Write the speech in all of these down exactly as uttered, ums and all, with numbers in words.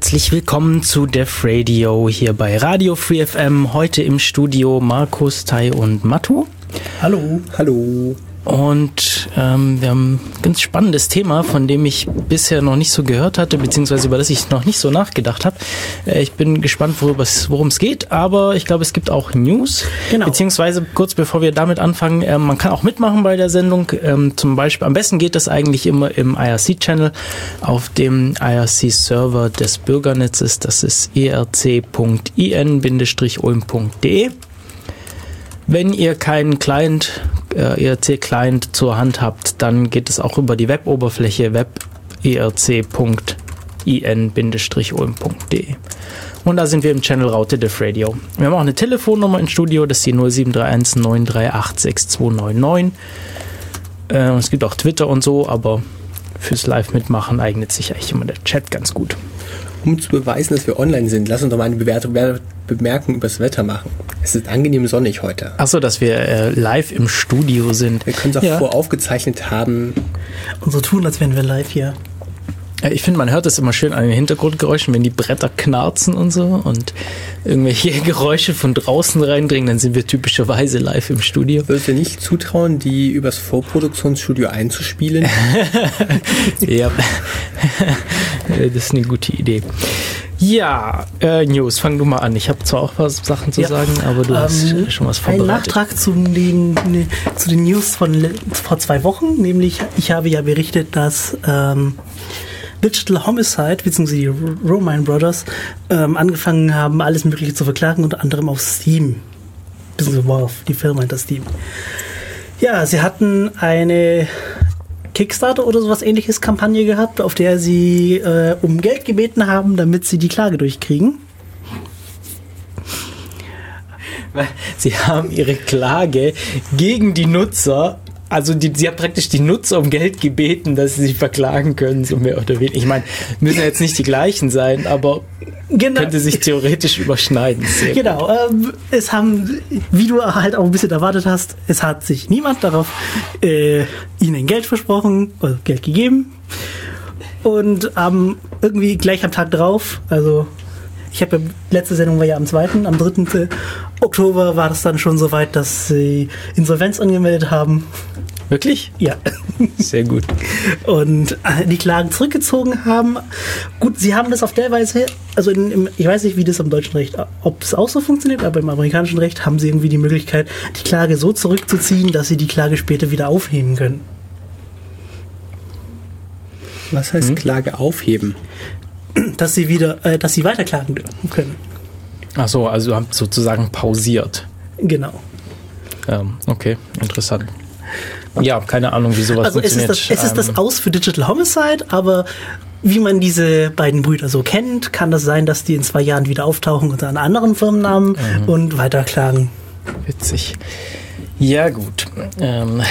Herzlich willkommen zu Def Radio hier bei Radio Free F M. Heute im Studio Markus, Tai und Matu. Hallo. Hallo. Und ähm, wir haben ein ganz spannendes Thema, von dem ich bisher noch nicht so gehört hatte, beziehungsweise über das ich noch nicht so nachgedacht habe. Äh, ich bin gespannt, worum es geht, aber ich glaube, es gibt auch News. Genau. Beziehungsweise kurz bevor wir damit anfangen, äh, man kann auch mitmachen bei der Sendung. Ähm, zum Beispiel, am besten geht das eigentlich immer im I R C-Channel auf dem I R C-Server des Bürgernetzes. Das ist e r c punkt i n ulm punkt d e. Wenn ihr keinen Client, äh, E R C-Client zur Hand habt, dann geht es auch über die Web-Oberfläche web punkt e r c punkt i n ulm punkt d e. Und da sind wir im Channel Raute Def Radio. Wir haben auch eine Telefonnummer im Studio, das ist die null sieben drei eins neun drei acht sechs zwei neun neun. Äh, es gibt auch Twitter und so, aber fürs Live-Mitmachen eignet sich eigentlich immer der Chat ganz gut. Um zu beweisen, dass wir online sind, lass uns doch mal eine Bewertung, Bemerkung über das Wetter machen. Es ist angenehm sonnig heute. Achso, dass wir äh, live im Studio sind. Wir können es auch ja. voraufgezeichnet haben. Und so tun, als wären wir live hier. Ich finde, man hört es immer schön an den Hintergrundgeräuschen, wenn die Bretter knarzen und so und irgendwelche Geräusche von draußen reindringen, dann sind wir typischerweise live im Studio. Würdest du nicht zutrauen, die übers Vorproduktionsstudio einzuspielen? Ja, das ist eine gute Idee. Ja, äh, News, fang du mal an. Ich habe zwar auch was Sachen zu ja. sagen, aber du ähm, hast schon was vorbereitet. Ein Nachtrag zu den, ne, zu den News von vor zwei Wochen, nämlich ich habe ja berichtet, dass ähm, Digital Homicide bzw. die Romine Brothers ähm, angefangen haben, alles Mögliche zu verklagen, unter anderem auf Steam. Beziehungsweise wow, die Firma hinter Steam. Ja, sie hatten eine Kickstarter oder sowas ähnliches Kampagne gehabt, auf der sie äh, um Geld gebeten haben, damit sie die Klage durchkriegen. Sie haben ihre Klage gegen die Nutzer, also die, sie hat praktisch die Nutzer um Geld gebeten, dass sie sich verklagen können, so mehr oder weniger. Ich meine, müssen jetzt nicht die gleichen sein, aber genau. Könnte sich theoretisch überschneiden. Sehr genau, ähm, es haben, wie du halt auch ein bisschen erwartet hast, es hat sich niemand darauf äh, ihnen Geld versprochen oder Geld gegeben. Und ähm, irgendwie gleich am Tag drauf, also ich habe ja, letzte Sendung war ja am zweiten Am dritten Oktober war das dann schon so weit, dass sie Insolvenz angemeldet haben. Wirklich? Ja. Sehr gut. Und äh, die Klagen zurückgezogen haben. Gut, sie haben das auf der Weise, also in, im, ich weiß nicht, wie das am deutschen Recht, ob es auch so funktioniert, aber im amerikanischen Recht haben sie irgendwie die Möglichkeit, die Klage so zurückzuziehen, dass sie die Klage später wieder aufheben können. Was heißt hm? Klage aufheben? Dass sie wieder, äh, dass sie weiterklagen können. Ach so, also haben sozusagen pausiert. Genau. Ähm, okay, interessant. Ja, keine Ahnung, wie sowas also funktioniert. Also es ist das, es ist das Aus für Digital Homicide, aber wie man diese beiden Brüder so kennt, kann das sein, dass die in zwei Jahren wieder auftauchen unter einem anderen Firmennamen mhm. und weiterklagen. Witzig. Ja, gut. Ähm...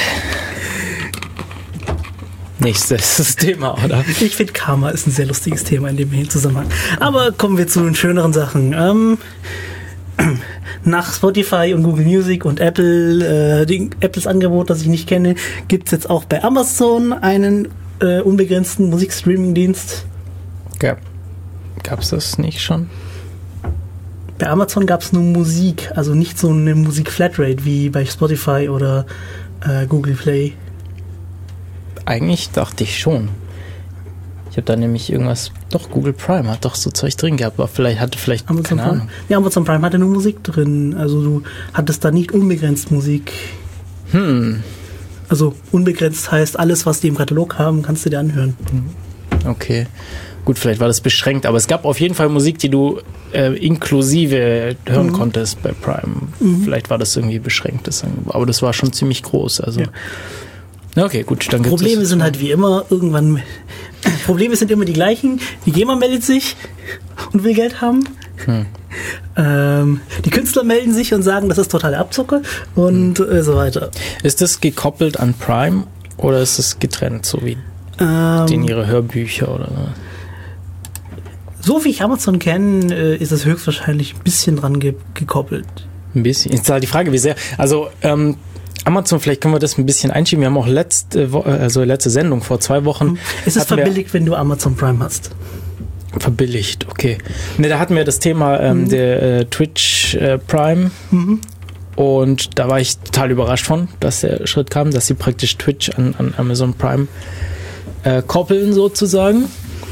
Nächstes Thema, oder? Ich finde, Karma ist ein sehr lustiges Thema in dem Zusammenhang. Aber kommen wir zu den schöneren Sachen. Ähm, nach Spotify und Google Music und Apple, äh, die, Apples Angebot, das ich nicht kenne, gibt es jetzt auch bei Amazon einen äh, unbegrenzten Musikstreaming-Dienst. Ja. Gab es das nicht schon? Bei Amazon gab es nur Musik, also nicht so eine Musik-Flatrate wie bei Spotify oder äh, Google Play. Eigentlich dachte ich schon. Ich habe da nämlich irgendwas, doch Google Prime hat doch so Zeug drin gehabt, aber vielleicht hatte vielleicht Amazon keine Prime. Ahnung. Ja, Amazon Prime hatte nur Musik drin, also du hattest da nicht unbegrenzt Musik. Hm. Also unbegrenzt heißt, alles, was die im Katalog haben, kannst du dir anhören. Okay. Gut, vielleicht war das beschränkt, aber es gab auf jeden Fall Musik, die du äh, inklusive hören mhm. konntest bei Prime. Mhm. Vielleicht war das irgendwie beschränktes Angebot, aber das war schon ziemlich groß, also... Ja. Okay, gut. Dann Probleme sind halt wie immer irgendwann. Probleme sind immer die gleichen. Die GEMA meldet sich und will Geld haben. Hm. Ähm, die Künstler melden sich und sagen, das ist totale Abzocke und hm. äh, so weiter. Ist das gekoppelt an Prime oder ist es getrennt, so wie ähm, in ihre Hörbücher oder? So wie ich Amazon kenne, äh, ist es höchstwahrscheinlich ein bisschen dran ge- gekoppelt. Ein bisschen. Jetzt ist halt die Frage, wie sehr. Also ähm, Amazon, vielleicht können wir das ein bisschen einschieben. Wir haben auch letzte, Wo- also letzte Sendung vor zwei Wochen. Es ist verbilligt, wenn du Amazon Prime hast. Verbilligt, okay. Ne, da hatten wir das Thema ähm, mhm. der äh, Twitch äh, Prime. Mhm. Und da war ich total überrascht von, dass der Schritt kam, dass sie praktisch Twitch an, an Amazon Prime äh, koppeln sozusagen.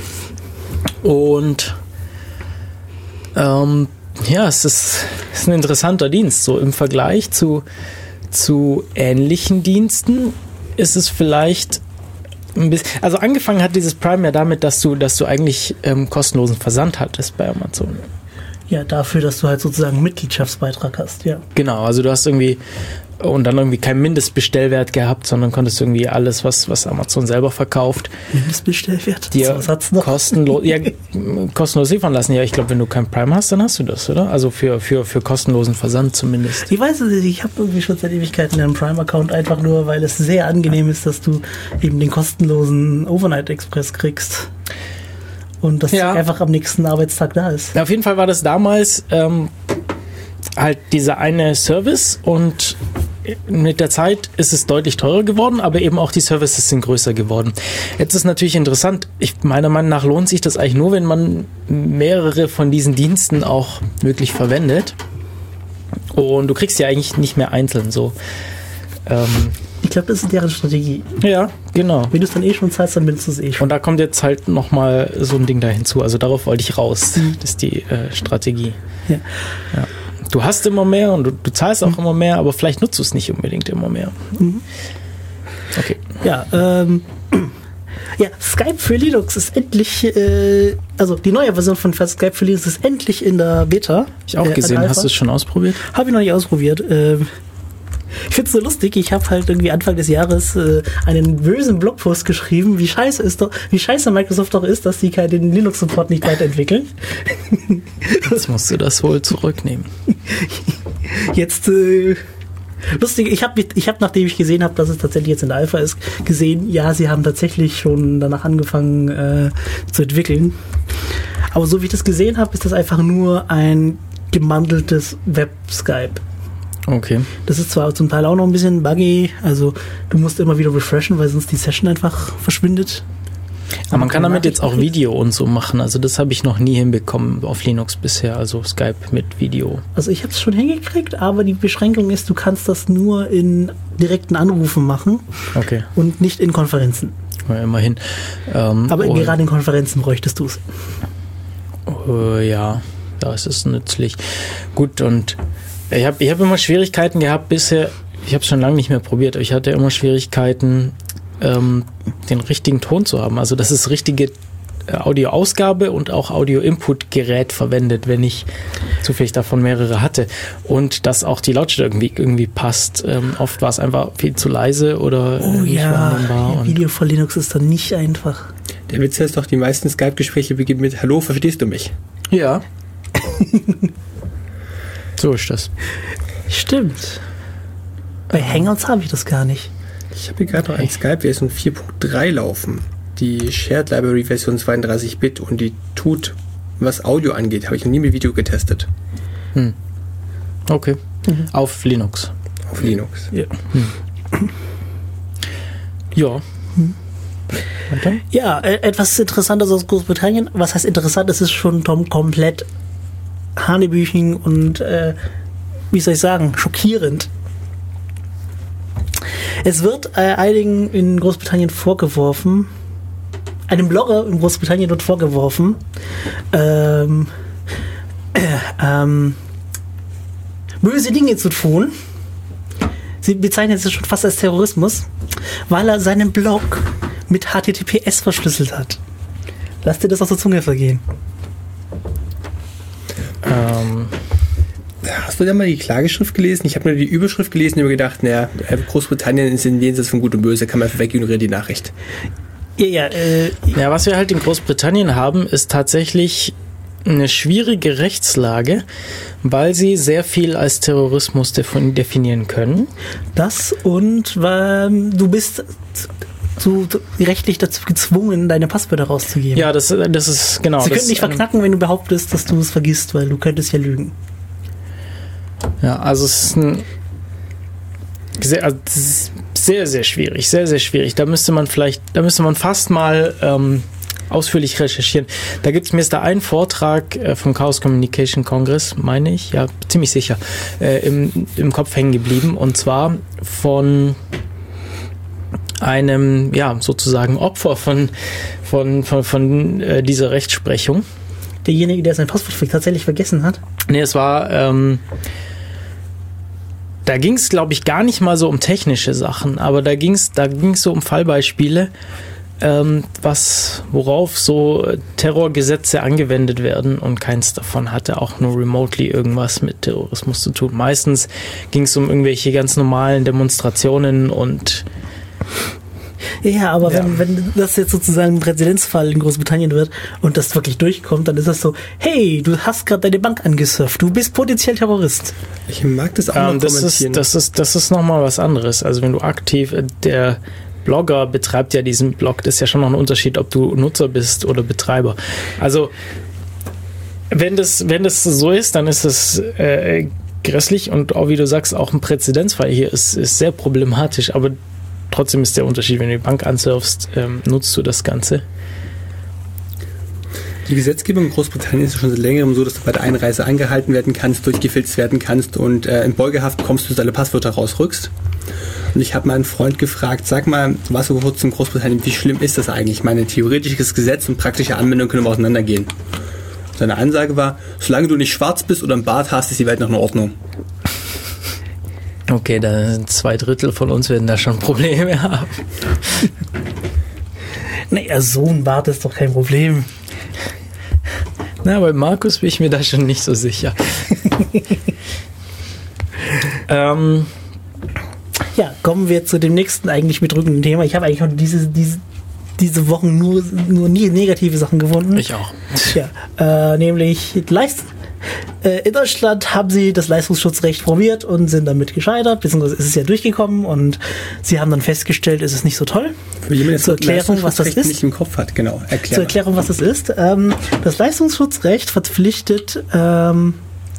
Und ähm, ja, es ist, es ist ein interessanter Dienst. So im Vergleich zu, zu ähnlichen Diensten ist es vielleicht ein bisschen, also angefangen hat dieses Prime ja damit, dass du, dass du eigentlich ähm, kostenlosen Versand hattest bei Amazon. Ja, dafür, dass du halt sozusagen einen Mitgliedschaftsbeitrag hast, ja. Genau, also du hast irgendwie und dann irgendwie keinen Mindestbestellwert gehabt, sondern konntest irgendwie alles, was, was Amazon selber verkauft, Mindestbestellwert? dir kostenlos, ja, kostenlos liefern lassen. Ja, ich glaube, wenn du kein Prime hast, dann hast du das, oder? Also für, für, für kostenlosen Versand zumindest. Ich weiß es nicht, ich habe irgendwie schon seit Ewigkeiten einen Prime-Account, einfach nur, weil es sehr angenehm ist, dass du eben den kostenlosen Overnight Express kriegst. Und das ja. einfach am nächsten Arbeitstag da ist. Ja, auf jeden Fall war das damals ähm, halt dieser eine Service und mit der Zeit ist es deutlich teurer geworden, aber eben auch die Services sind größer geworden. Jetzt ist natürlich interessant, ich, meiner Meinung nach lohnt sich das eigentlich nur, wenn man mehrere von diesen Diensten auch wirklich verwendet. Und du kriegst ja eigentlich nicht mehr einzeln so. Ähm, ich glaube, das ist deren Strategie. Ja, genau. Wenn du es dann eh schon zahlst, dann benutzt du es eh schon. Und da kommt jetzt halt nochmal so ein Ding da hinzu. Also darauf wollte ich raus. Mhm. Das ist die äh, Strategie. Ja. Ja. Du hast immer mehr und du, du zahlst auch mhm. immer mehr, aber vielleicht nutzt du es nicht unbedingt immer mehr. Mhm. Okay. Ja, ähm, ja, Skype für Linux ist endlich, äh, also die neue Version von Skype für Linux ist endlich in der Beta. Ich auch äh, gesehen. Hast du es schon ausprobiert? Habe ich noch nicht ausprobiert. Ähm, Ich finde es so lustig, ich habe halt irgendwie Anfang des Jahres äh, einen bösen Blogpost geschrieben, wie scheiße ist doch, wie scheiße Microsoft doch ist, dass sie den Linux-Support nicht weiterentwickeln. Jetzt musst du das wohl zurücknehmen. Jetzt, äh, lustig, ich habe, ich hab, nachdem ich gesehen habe, dass es tatsächlich jetzt in der Alpha ist, gesehen, ja, sie haben tatsächlich schon danach angefangen äh, zu entwickeln. Aber so wie ich das gesehen habe, ist das einfach nur ein gemanteltes Web-Skype. Okay. Das ist zwar zum Teil auch noch ein bisschen buggy, also du musst immer wieder refreshen, weil sonst die Session einfach verschwindet. Aber man kann damit jetzt auch Video und so machen, also das habe ich noch nie hinbekommen auf Linux bisher, also Skype mit Video. Also ich habe es schon hingekriegt, aber die Beschränkung ist, du kannst das nur in direkten Anrufen machen. Okay. Und nicht in Konferenzen. Ja, immerhin. Ähm, aber gerade in Konferenzen bräuchtest du es. Äh, ja, ja, es ist nützlich. Gut, und Ich habe ich hab immer Schwierigkeiten gehabt bisher, ich habe es schon lange nicht mehr probiert, aber ich hatte immer Schwierigkeiten, ähm, den richtigen Ton zu haben. Also dass es richtige Audioausgabe und auch Audio-Input-Gerät verwendet, wenn ich zufällig davon mehrere hatte. Und dass auch die Lautstärke irgendwie, irgendwie passt. Ähm, oft war es einfach viel zu leise oder oh, nicht ja. wahrnehmbar. Video von Linux ist dann nicht einfach. Der Witz ist doch, die meisten Skype-Gespräche beginnen mit Hallo, verstehst du mich? Ja. So ist das. Stimmt. Bei Hangouts habe ich das gar nicht. Ich habe hier gerade noch ein Skype-Version vier Punkt drei laufen. Die Shared Library Version zweiunddreißig Bit und die tut, was Audio angeht, habe ich noch nie mit Video getestet. Hm. Okay. Mhm. Auf Linux. Auf Linux. Ja. Hm. Ja. Hm. Ja, äh, etwas Interessantes aus Großbritannien. Was heißt interessant? Es ist schon Tom komplett hanebüchen und äh, wie soll ich sagen, schockierend. Es wird äh, einigen in Großbritannien vorgeworfen, einem Blogger in Großbritannien wird vorgeworfen, ähm, äh, ähm, böse Dinge zu tun. Sie bezeichnen es schon fast als Terrorismus, weil er seinen Blog mit H T T P S verschlüsselt hat. Lass dir das auf der Zunge vergehen. Ähm, Hast du da mal die Klageschrift gelesen? Ich habe nur die Überschrift gelesen und mir gedacht, naja, Großbritannien ist in Jenseits von Gut und Böse, kann man einfach wegignorieren, die Nachricht. Ja, ja, äh, ja, was wir halt in Großbritannien haben, ist tatsächlich eine schwierige Rechtslage, weil sie sehr viel als Terrorismus definieren können. Das und ähm, du bist zu, zu, rechtlich dazu gezwungen, deine Passwörter rauszugeben. Ja, das, das ist genau. Sie das, können dich verknacken, ähm, wenn du behauptest, dass du es vergisst, weil du könntest ja lügen. Ja, also es ist ein sehr, also sehr, sehr schwierig, sehr, sehr schwierig. Da müsste man vielleicht, da müsste man fast mal ähm, ausführlich recherchieren. Da gibt es mir ist da einen Vortrag äh, vom Chaos Communication Congress, meine ich, ja, ziemlich sicher, äh, im, im Kopf hängen geblieben. Und zwar von einem, ja, sozusagen Opfer von, von, von, von äh, dieser Rechtsprechung. Derjenige, der sein Passwort tatsächlich vergessen hat? Nee, es war, ähm, da ging es, glaube ich, gar nicht mal so um technische Sachen, aber da ging es da ging's so um Fallbeispiele, ähm, was, worauf so Terrorgesetze angewendet werden, und keins davon hatte auch nur remotely irgendwas mit Terrorismus zu tun. Meistens ging es um irgendwelche ganz normalen Demonstrationen und Ja, aber Ja. Wenn, wenn das jetzt sozusagen ein Präzedenzfall in Großbritannien wird und das wirklich durchkommt, dann ist das so, hey, du hast gerade deine Bank angesurft, du bist potenziell Terrorist. Ich mag das auch ähm, noch das kommentieren. ist, das ist, das ist nochmal was anderes. Also wenn du aktiv, der Blogger betreibt ja diesen Blog, das ist ja schon noch ein Unterschied, ob du Nutzer bist oder Betreiber. Also wenn das, wenn das so ist, dann ist es äh, grässlich und auch, wie du sagst, auch ein Präzedenzfall hier ist, ist sehr problematisch, aber trotzdem ist der Unterschied, wenn du die Bank ansurfst, ähm, nutzt du das Ganze. Die Gesetzgebung in Großbritannien ist schon seit längerem so, dass du bei der Einreise angehalten werden kannst, durchgefilzt werden kannst und äh, in Beugehaft kommst, bis du deine Passwörter rausrückst. Und ich habe meinen Freund gefragt, sag mal, du warst so kurz in Großbritannien, wie schlimm ist das eigentlich? Ich meine, theoretisches Gesetz und praktische Anwendung können wir auseinandergehen. Seine Ansage war, solange du nicht schwarz bist oder einen Bart hast, ist die Welt noch in Ordnung. Okay, da sind zwei Drittel von uns werden da schon Probleme haben. Naja, so ein Bart ist doch kein Problem. Na, bei Markus bin ich mir da schon nicht so sicher. ähm, Ja, kommen wir zu dem nächsten eigentlich bedrückenden Thema. Ich habe eigentlich heute diese, diese, diese Wochen nur, nur nie negative Sachen gefunden. ich auch. Ja, äh, nämlich Leist äh, in Deutschland haben sie das Leistungsschutzrecht probiert und sind damit gescheitert, beziehungsweise ist es ja durchgekommen und sie haben dann festgestellt, es ist nicht so toll. Für jemanden, der Zur Erklärung, was das Leistungsschutzrecht ist. nicht im Kopf hat, genau. Erklär Zur mal. Erklärung, was das ist. Ähm, das Leistungsschutzrecht verpflichtet ähm,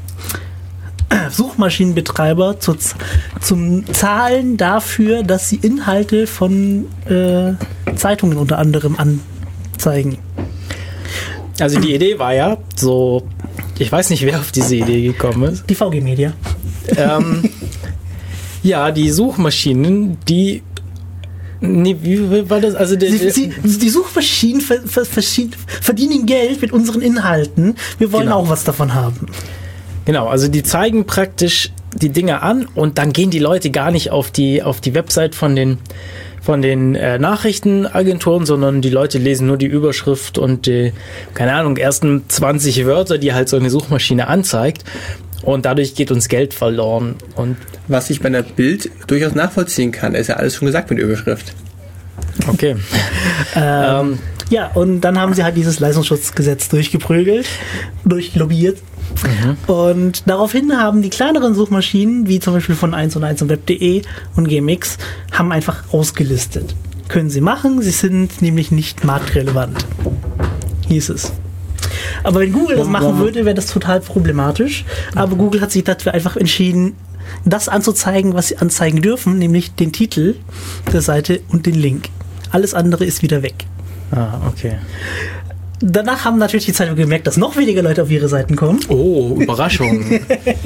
Suchmaschinenbetreiber zu, zum Zahlen dafür, dass sie Inhalte von äh, Zeitungen unter anderem anzeigen. Also die Idee war ja so, ich weiß nicht, wer auf diese Idee gekommen ist. Die V G Media. ähm, ja, die Suchmaschinen, die nee, wie war das? Also der, Sie, sie, die Suchmaschinen ver, ver, verschied- verdienen Geld mit unseren Inhalten. Wir wollen Genau. auch was davon haben. Genau, also die zeigen praktisch die Dinge an und dann gehen die Leute gar nicht auf die auf die Website von den von den äh, Nachrichtenagenturen, sondern die Leute lesen nur die Überschrift und die, keine Ahnung, ersten zwanzig Wörter, die halt so eine Suchmaschine anzeigt, und dadurch geht uns Geld verloren. Und Was ich bei einer Bild durchaus nachvollziehen kann, ist ja alles schon gesagt mit der Überschrift. okay. Ähm, ähm, ja, und dann haben sie halt dieses Leistungsschutzgesetz durchgeprügelt, durchlobbyiert. Mhm. Und daraufhin haben die kleineren Suchmaschinen, wie zum Beispiel von eins und eins und Web punkt de und G M X, haben einfach ausgelistet. Können sie machen, sie sind nämlich nicht marktrelevant. Hieß es. Aber wenn Google das machen würde, wäre das total problematisch. Aber Google hat sich dafür einfach entschieden, das anzuzeigen, was sie anzeigen dürfen, nämlich den Titel der Seite und den Link. Alles andere ist wieder weg. ah, okay. Danach haben natürlich die Zeitungen gemerkt, dass noch weniger Leute auf ihre Seiten kommen Oh, Überraschung.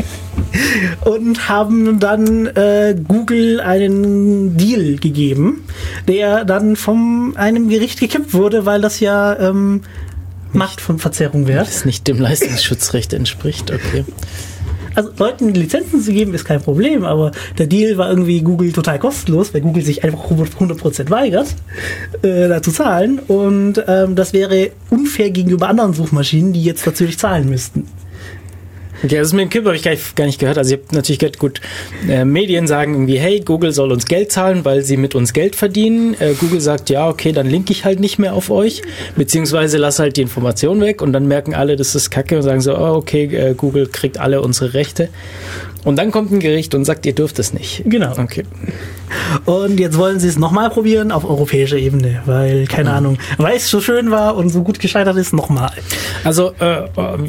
und haben dann äh, Google einen Deal gegeben, der dann von einem Gericht gekippt wurde, weil das ja ähm, Machtverzerrung wäre. Das nicht dem Leistungsschutzrecht entspricht, okay. Also Leuten Lizenzen zu geben ist kein Problem, aber der Deal war irgendwie Google total kostenlos, weil Google sich einfach hundert Prozent weigert, äh, da zu zahlen. Und ähm, das wäre unfair gegenüber anderen Suchmaschinen, die jetzt natürlich zahlen müssten. Okay, das mit dem Kipp habe ich gar nicht, gar nicht gehört. Also ich habe natürlich gehört, gut, äh, Medien sagen irgendwie, hey, Google soll uns Geld zahlen, weil sie mit uns Geld verdienen. Äh, Google sagt, ja, okay, dann linke ich halt nicht mehr auf euch, beziehungsweise lass halt die Information weg, und dann merken alle, das ist Kacke und sagen so, oh, okay, äh, Google kriegt alle unsere Rechte. Und dann kommt ein Gericht und sagt, ihr dürft es nicht. Genau. Okay. Und jetzt wollen sie es nochmal probieren auf europäischer Ebene, weil, keine mhm. Ahnung, weil es so schön war und so gut gescheitert ist, nochmal. Also, äh,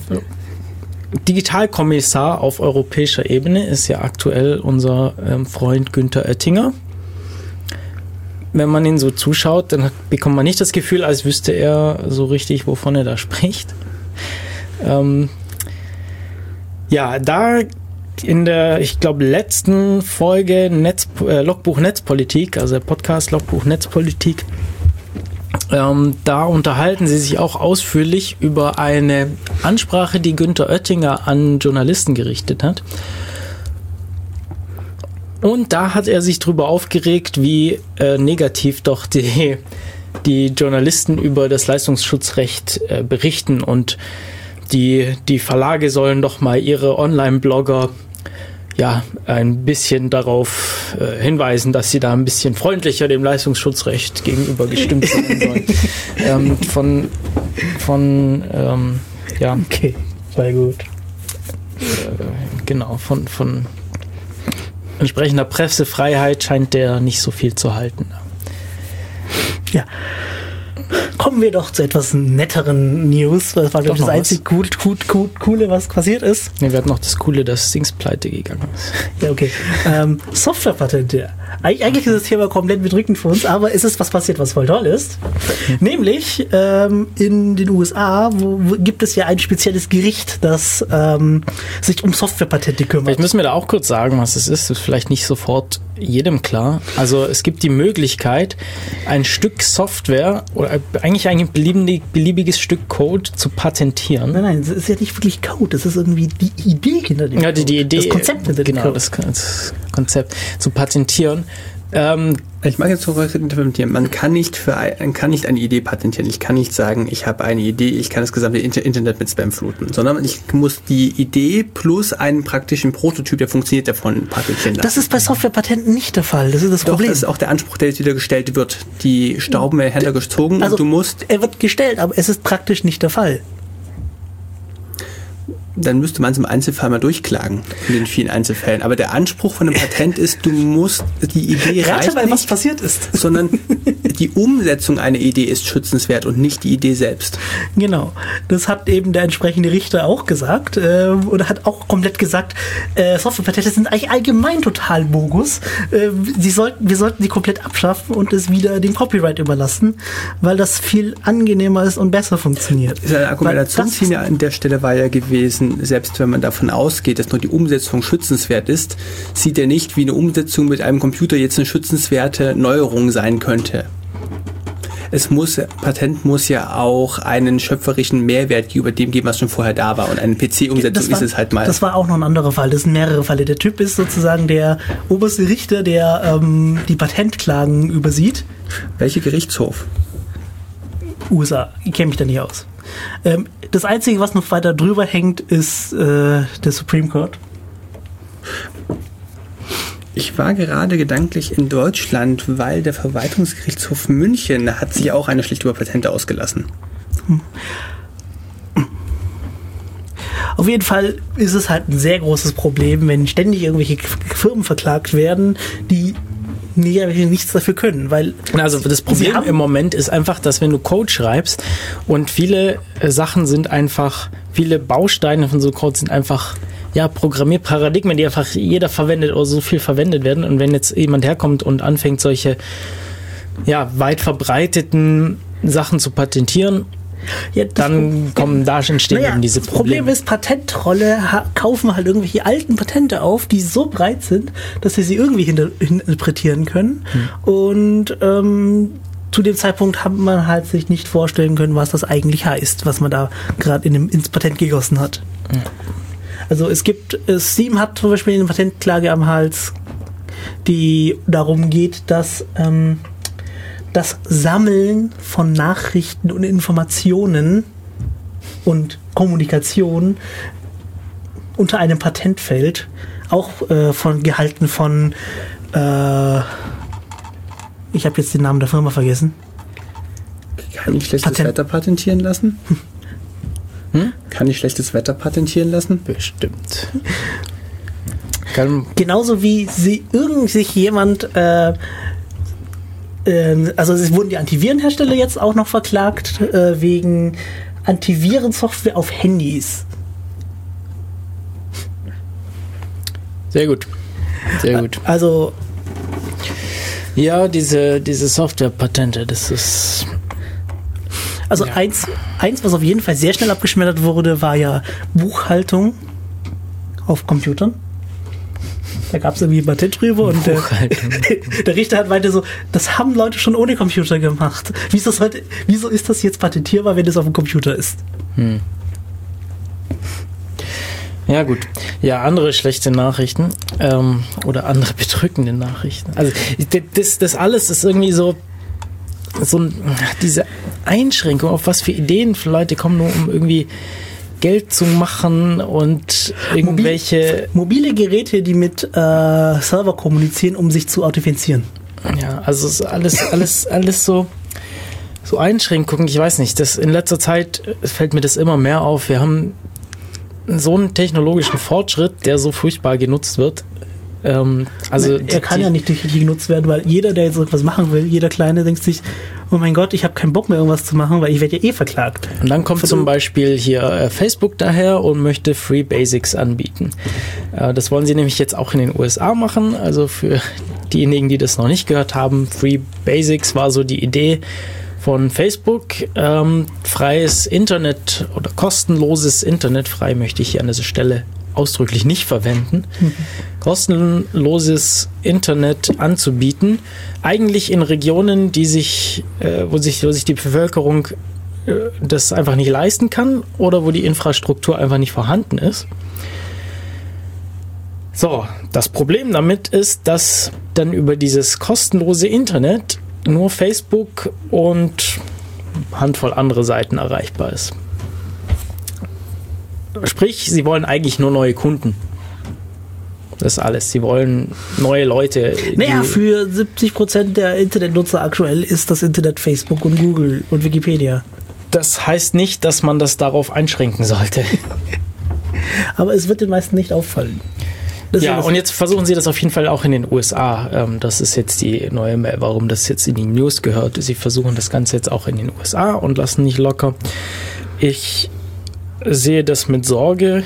Digitalkommissar auf europäischer Ebene ist ja aktuell unser ähm, Freund Günther Oettinger. wenn man ihn so zuschaut, dann bekommt man nicht das Gefühl, als wüsste er so richtig, wovon er da spricht. Ähm, ja, da in der, ich glaube, letzten Folge Netz, äh, Logbuch Netzpolitik, also der Podcast Logbuch Netzpolitik, ähm, da unterhalten sie sich auch ausführlich über eine Ansprache, die Günther Oettinger an Journalisten gerichtet hat. Und da hat er sich drüber aufgeregt, wie äh, negativ doch die, die Journalisten über das Leistungsschutzrecht äh, berichten und die, die Verlage sollen doch mal ihre Online-Blogger ja ein bisschen darauf äh, hinweisen, dass sie da ein bisschen freundlicher dem Leistungsschutzrecht gegenüber gestimmt sein sollen. ähm, von von ähm, ja okay, sehr gut. Äh, genau, von von entsprechender Pressefreiheit scheint der nicht so viel zu halten. Ja. Kommen wir doch zu etwas netteren News. Das war doch das einzig gut, gut, gut, Coole, was passiert ist. Ne, wir hatten noch das Coole, dass Things pleite gegangen ist. Ja, okay. Ähm, Softwarepatente. Eig- eigentlich ist das Thema komplett bedrückend für uns, aber es ist was passiert, was voll toll ist. Nämlich ähm, in den U S A wo, wo gibt es ja ein spezielles Gericht, das ähm, sich um Softwarepatente kümmert. Vielleicht müssen wir da auch kurz sagen, was es ist. Das ist vielleicht nicht sofort jedem klar. Also es gibt die Möglichkeit, ein Stück Software oder eigentlich ein beliebig, beliebiges Stück Code zu patentieren. Nein, nein, es ist ja nicht wirklich Code, es ist irgendwie die Idee hinter dem ja, die, die Idee, das Konzept hinter dem genau, Code. Das, das Konzept zu patentieren. Ähm, ich mag jetzt noch was interpretieren. Man kann nicht für ein, man kann nicht eine Idee patentieren. Ich kann nicht sagen, ich habe eine Idee, ich kann das gesamte Internet mit Spam fluten, sondern ich muss die Idee plus einen praktischen Prototyp, der funktioniert, davon patentieren lassen. Das ist bei Softwarepatenten nicht der Fall. Das ist das Doch, Problem. das ist auch der Anspruch, der jetzt wieder gestellt wird. Die Stauben werden heruntergezogen also, und du musst... Er wird gestellt, aber es ist praktisch nicht der Fall. Dann müsste man es im Einzelfall mal durchklagen, in den vielen Einzelfällen. Aber der Anspruch von einem Patent ist, du musst, die Idee Rate reicht mal, nicht, was passiert ist. sondern die Umsetzung einer Idee ist schützenswert und nicht die Idee selbst. Genau. Das hat eben der entsprechende Richter auch gesagt äh, oder hat auch komplett gesagt, äh, Softwarepatente sind eigentlich allgemein total bogus. Äh, sie sollten, wir sollten sie komplett abschaffen und es wieder dem Copyright überlassen, weil das viel angenehmer ist und besser funktioniert. Seine Argumentationslinie an der Stelle war ja gewesen, selbst wenn man davon ausgeht, dass nur die Umsetzung schützenswert ist, sieht er nicht, wie eine Umsetzung mit einem Computer jetzt eine schützenswerte Neuerung sein könnte. Es muss, Patent muss ja auch einen schöpferischen Mehrwert gegenüber dem geben, was schon vorher da war. Und eine P C-Umsetzung war, ist es halt mal. Das war auch noch ein anderer Fall. Das sind mehrere Fälle. Der Typ ist sozusagen der oberste Richter, der ähm, die Patentklagen übersieht. Welcher Gerichtshof? U S A. Ich kenne mich da nicht aus. Ähm, das Einzige, was noch weiter drüber hängt, ist äh, der Supreme Court. Ich war gerade gedanklich in Deutschland, weil der Verwaltungsgerichtshof München hat sich auch eine Schlicht über Patente ausgelassen. Hm. Auf jeden Fall ist es halt ein sehr großes Problem, wenn ständig irgendwelche Firmen verklagt werden, die nichts dafür können, weil also das Problem im Moment ist einfach, dass wenn du Code schreibst und viele äh, Sachen sind einfach, viele Bausteine von so Code sind einfach ja Programmierparadigmen, die einfach jeder verwendet oder so viel verwendet werden und wenn jetzt jemand herkommt und anfängt solche ja weit verbreiteten Sachen zu patentieren, ja, dann Pro- kommen da schon entstehen naja, diese Probleme. Das Problem ist, Patenttrolle ha- kaufen halt irgendwelche alten Patente auf, die so breit sind, dass sie sie irgendwie hinter- interpretieren können. Hm. Und ähm, zu dem Zeitpunkt hat man halt sich nicht vorstellen können, was das eigentlich heißt, was man da gerade in dem, ins Patent gegossen hat. Hm. Also es gibt, Steam hat zum Beispiel eine Patentklage am Hals, die darum geht, dass ähm, das Sammeln von Nachrichten und Informationen und Kommunikation unter einem Patent fällt, auch äh, von gehalten von äh, ich habe jetzt den Namen der Firma vergessen. Kann ich schlechtes Patent. Wetter patentieren lassen? Hm? Kann ich schlechtes Wetter patentieren lassen? Bestimmt. Genauso wie sie irgend sich jemand äh, also es wurden die Antivirenhersteller jetzt auch noch verklagt äh, wegen Antivirensoftware auf Handys. Sehr gut. Sehr gut. Also Ja, diese, diese Softwarepatente, das ist... Also ja. eins, eins, was auf jeden Fall sehr schnell abgeschmettert wurde, war ja Buchhaltung auf Computern. Da gab es irgendwie ein Patent drüber und der, der Richter hat weiter so, das haben Leute schon ohne Computer gemacht. Wieso ist das, heute, wieso ist das jetzt patentierbar, wenn das auf dem Computer ist? Hm. Ja gut, ja, andere schlechte Nachrichten ähm, oder andere bedrückende Nachrichten. Also das, das alles ist irgendwie so, so ein, diese Einschränkung, auf was für Ideen für Leute kommen, nur um irgendwie Geld zu machen und irgendwelche... Mobile, mobile Geräte, die mit äh, Server kommunizieren, um sich zu authentifizieren. Ja, also es ist alles, alles, alles so, so Einschränkungen. Ich weiß nicht, das in letzter Zeit fällt mir das immer mehr auf. Wir haben so einen technologischen Fortschritt, der so furchtbar genutzt wird. Ähm, also er kann ja nicht richtig genutzt werden, weil jeder, der jetzt irgendwas machen will, jeder Kleine denkt sich, oh mein Gott, ich habe keinen Bock mehr irgendwas zu machen, weil ich werde ja eh verklagt. Und dann kommt zum Beispiel hier äh, Facebook daher und möchte Free Basics anbieten. Äh, das wollen sie nämlich jetzt auch in den U S A machen. Also für diejenigen, die das noch nicht gehört haben, Free Basics war so die Idee von Facebook. Ähm, freies Internet oder kostenloses Internet, frei möchte ich hier an dieser Stelle ausdrücklich nicht verwenden, mhm. kostenloses Internet anzubieten, eigentlich in Regionen, die sich, äh, wo sich, wo sich die Bevölkerung äh, das einfach nicht leisten kann oder wo die Infrastruktur einfach nicht vorhanden ist. So, das Problem damit ist, dass dann über dieses kostenlose Internet nur Facebook und eine Handvoll andere Seiten erreichbar ist. Sprich, sie wollen eigentlich nur neue Kunden. Das ist alles. Sie wollen neue Leute. Naja, für siebzig Prozent der Internetnutzer aktuell ist das Internet Facebook und Google und Wikipedia. Das heißt nicht, dass man das darauf einschränken sollte. Aber es wird den meisten nicht auffallen. Das ja, und jetzt versuchen sie das auf jeden Fall auch in den U S A. Das ist jetzt die neue Mail, warum das jetzt in die News gehört. Sie versuchen das Ganze jetzt auch in den U S A und lassen nicht locker. Ich sehe das mit Sorge.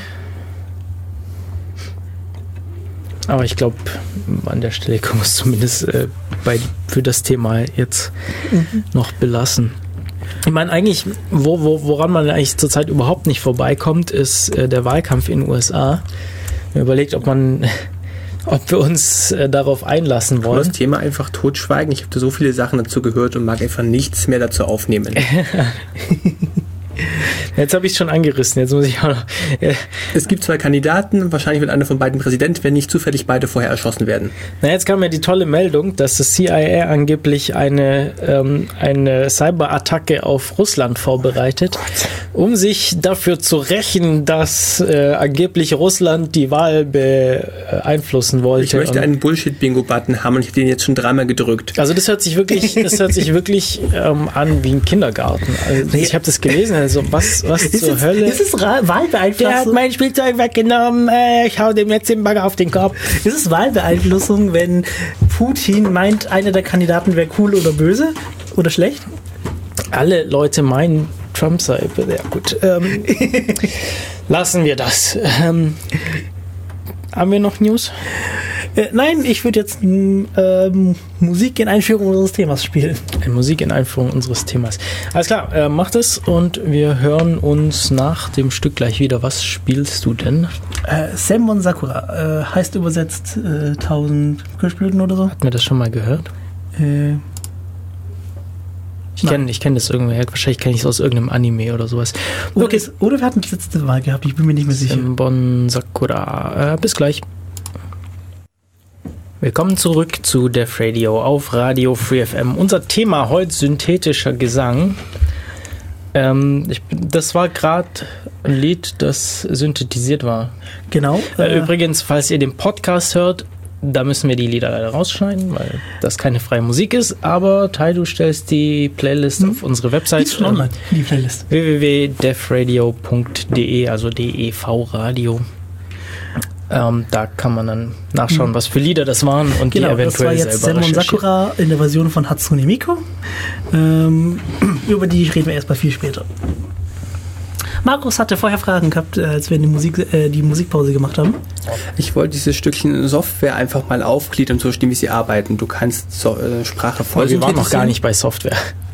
Aber ich glaube, an der Stelle können wir es zumindest äh, bei, für das Thema jetzt mhm. noch belassen. Ich meine, eigentlich, wo, wo, woran man eigentlich zurzeit überhaupt nicht vorbeikommt, ist äh, der Wahlkampf in den U S A. Mir überlegt, ob man, ob wir uns äh, darauf einlassen wollen. Das Thema einfach totschweigen. Ich habe da so viele Sachen dazu gehört und mag einfach nichts mehr dazu aufnehmen. Jetzt habe ich es schon angerissen. Jetzt muss ich auch noch. Ja. Es gibt zwei Kandidaten. Wahrscheinlich wird einer von beiden Präsident, wenn nicht zufällig beide vorher erschossen werden. Na, jetzt kam ja die tolle Meldung, dass das C I A angeblich eine, ähm, eine Cyberattacke auf Russland vorbereitet, oh um sich dafür zu rächen, dass äh, angeblich Russland die Wahl beeinflussen wollte. Ich möchte einen Bullshit-Bingo-Button haben und ich habe den jetzt schon dreimal gedrückt. Also das hört sich wirklich, das hört sich wirklich ähm, an wie ein Kindergarten. Also ich habe das gelesen. Also was, was ist zur es, Hölle? Ist es Wahlbeeinflussung? Der hat mein Spielzeug weggenommen, äh, ich hau dem jetzt den Bagger auf den Kopf. Ist es Wahlbeeinflussung, wenn Putin meint, einer der Kandidaten wäre cool oder böse oder schlecht? Alle Leute meinen, Trump sei böse. Ja gut, ähm, lassen wir das. Ähm, haben wir noch News? Äh, nein, ich würde jetzt ähm, Musik in Einführung unseres Themas spielen. Musik in Einführung unseres Themas. Alles klar, äh, macht es und wir hören uns nach dem Stück gleich wieder. Was spielst du denn? Äh, Senmon Sakura, äh, heißt übersetzt äh, tausend Kirschblüten oder so. Hatten wir das schon mal gehört? Äh, ich kenne ich kenn das irgendwoher. Wahrscheinlich kenne ich es aus irgendeinem Anime oder sowas. Oder, okay, oder wir hatten das letzte Mal gehabt, ich bin mir nicht mehr sicher. Senmon Sakura. Äh, bis gleich. Willkommen zurück zu Def Radio auf Radio Free F M. Unser Thema heute synthetischer Gesang. Ähm, ich, das war gerade ein Lied, das synthetisiert war. Genau. Äh, Übrigens, falls ihr den Podcast hört, da müssen wir die Lieder leider rausschneiden, weil das keine freie Musik ist. Aber Tai, du stellst die Playlist hm. auf unsere Website. Die ist schon online, die Playlist. w w w punkt defradio punkt d e, also D E V Radio. Ähm, da kann man dann nachschauen, was für Lieder das waren und genau, die eventuell das war jetzt selber Senmon Sakura in der Version von Hatsune Miku. Ähm, über die reden wir erst mal viel später. Markus hatte vorher Fragen gehabt, als wir die, Musik, äh, die Musikpause gemacht haben. Ich wollte dieses Stückchen Software einfach mal aufgliedern, so stehen, wie sie arbeiten. Du kannst so, äh, Sprache voll Wir waren noch gar nicht bei Software.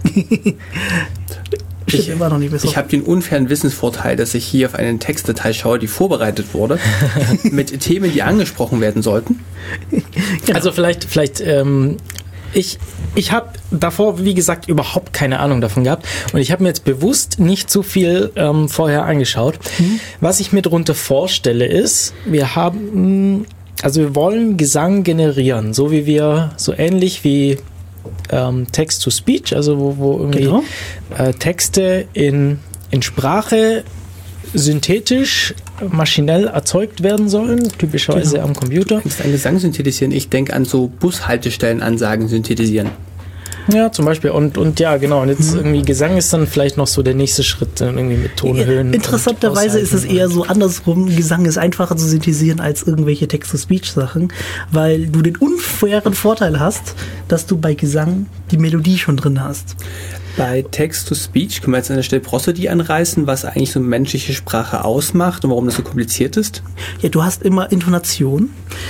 Ich, immer noch nicht ich habe den unfairen Wissensvorteil, dass ich hier auf eine Textdatei schaue, die vorbereitet wurde, mit Themen, die angesprochen werden sollten. Genau. Also vielleicht, vielleicht ähm, ich, ich habe davor, wie gesagt, überhaupt keine Ahnung davon gehabt und ich habe mir jetzt bewusst nicht so viel ähm, vorher angeschaut. Mhm. Was ich mir darunter vorstelle ist, wir haben, also wir wollen Gesang generieren, so wie wir, so ähnlich wie ähm, Text-to-Speech, also wo, wo irgendwie genau. äh, Texte in, in Sprache synthetisch, maschinell erzeugt werden sollen, typischerweise genau. am Computer. Du kannst einen Gesang synthetisieren. Ich denke an so Bushaltestellenansagen synthetisieren. Ja, zum Beispiel. Und, und ja, genau. Und jetzt mhm. irgendwie Gesang ist dann vielleicht noch so der nächste Schritt, irgendwie mit Tonhöhen. Interessanterweise ist es eher so andersrum. Gesang ist einfacher zu synthetisieren als irgendwelche Text-to-Speech-Sachen, weil du den unfairen Vorteil hast, dass du bei Gesang die Melodie schon drin hast. Bei Text-to-Speech können wir jetzt an der Stelle Prosody anreißen, was eigentlich so menschliche Sprache ausmacht und warum das so kompliziert ist? Ja, du hast immer Intonation.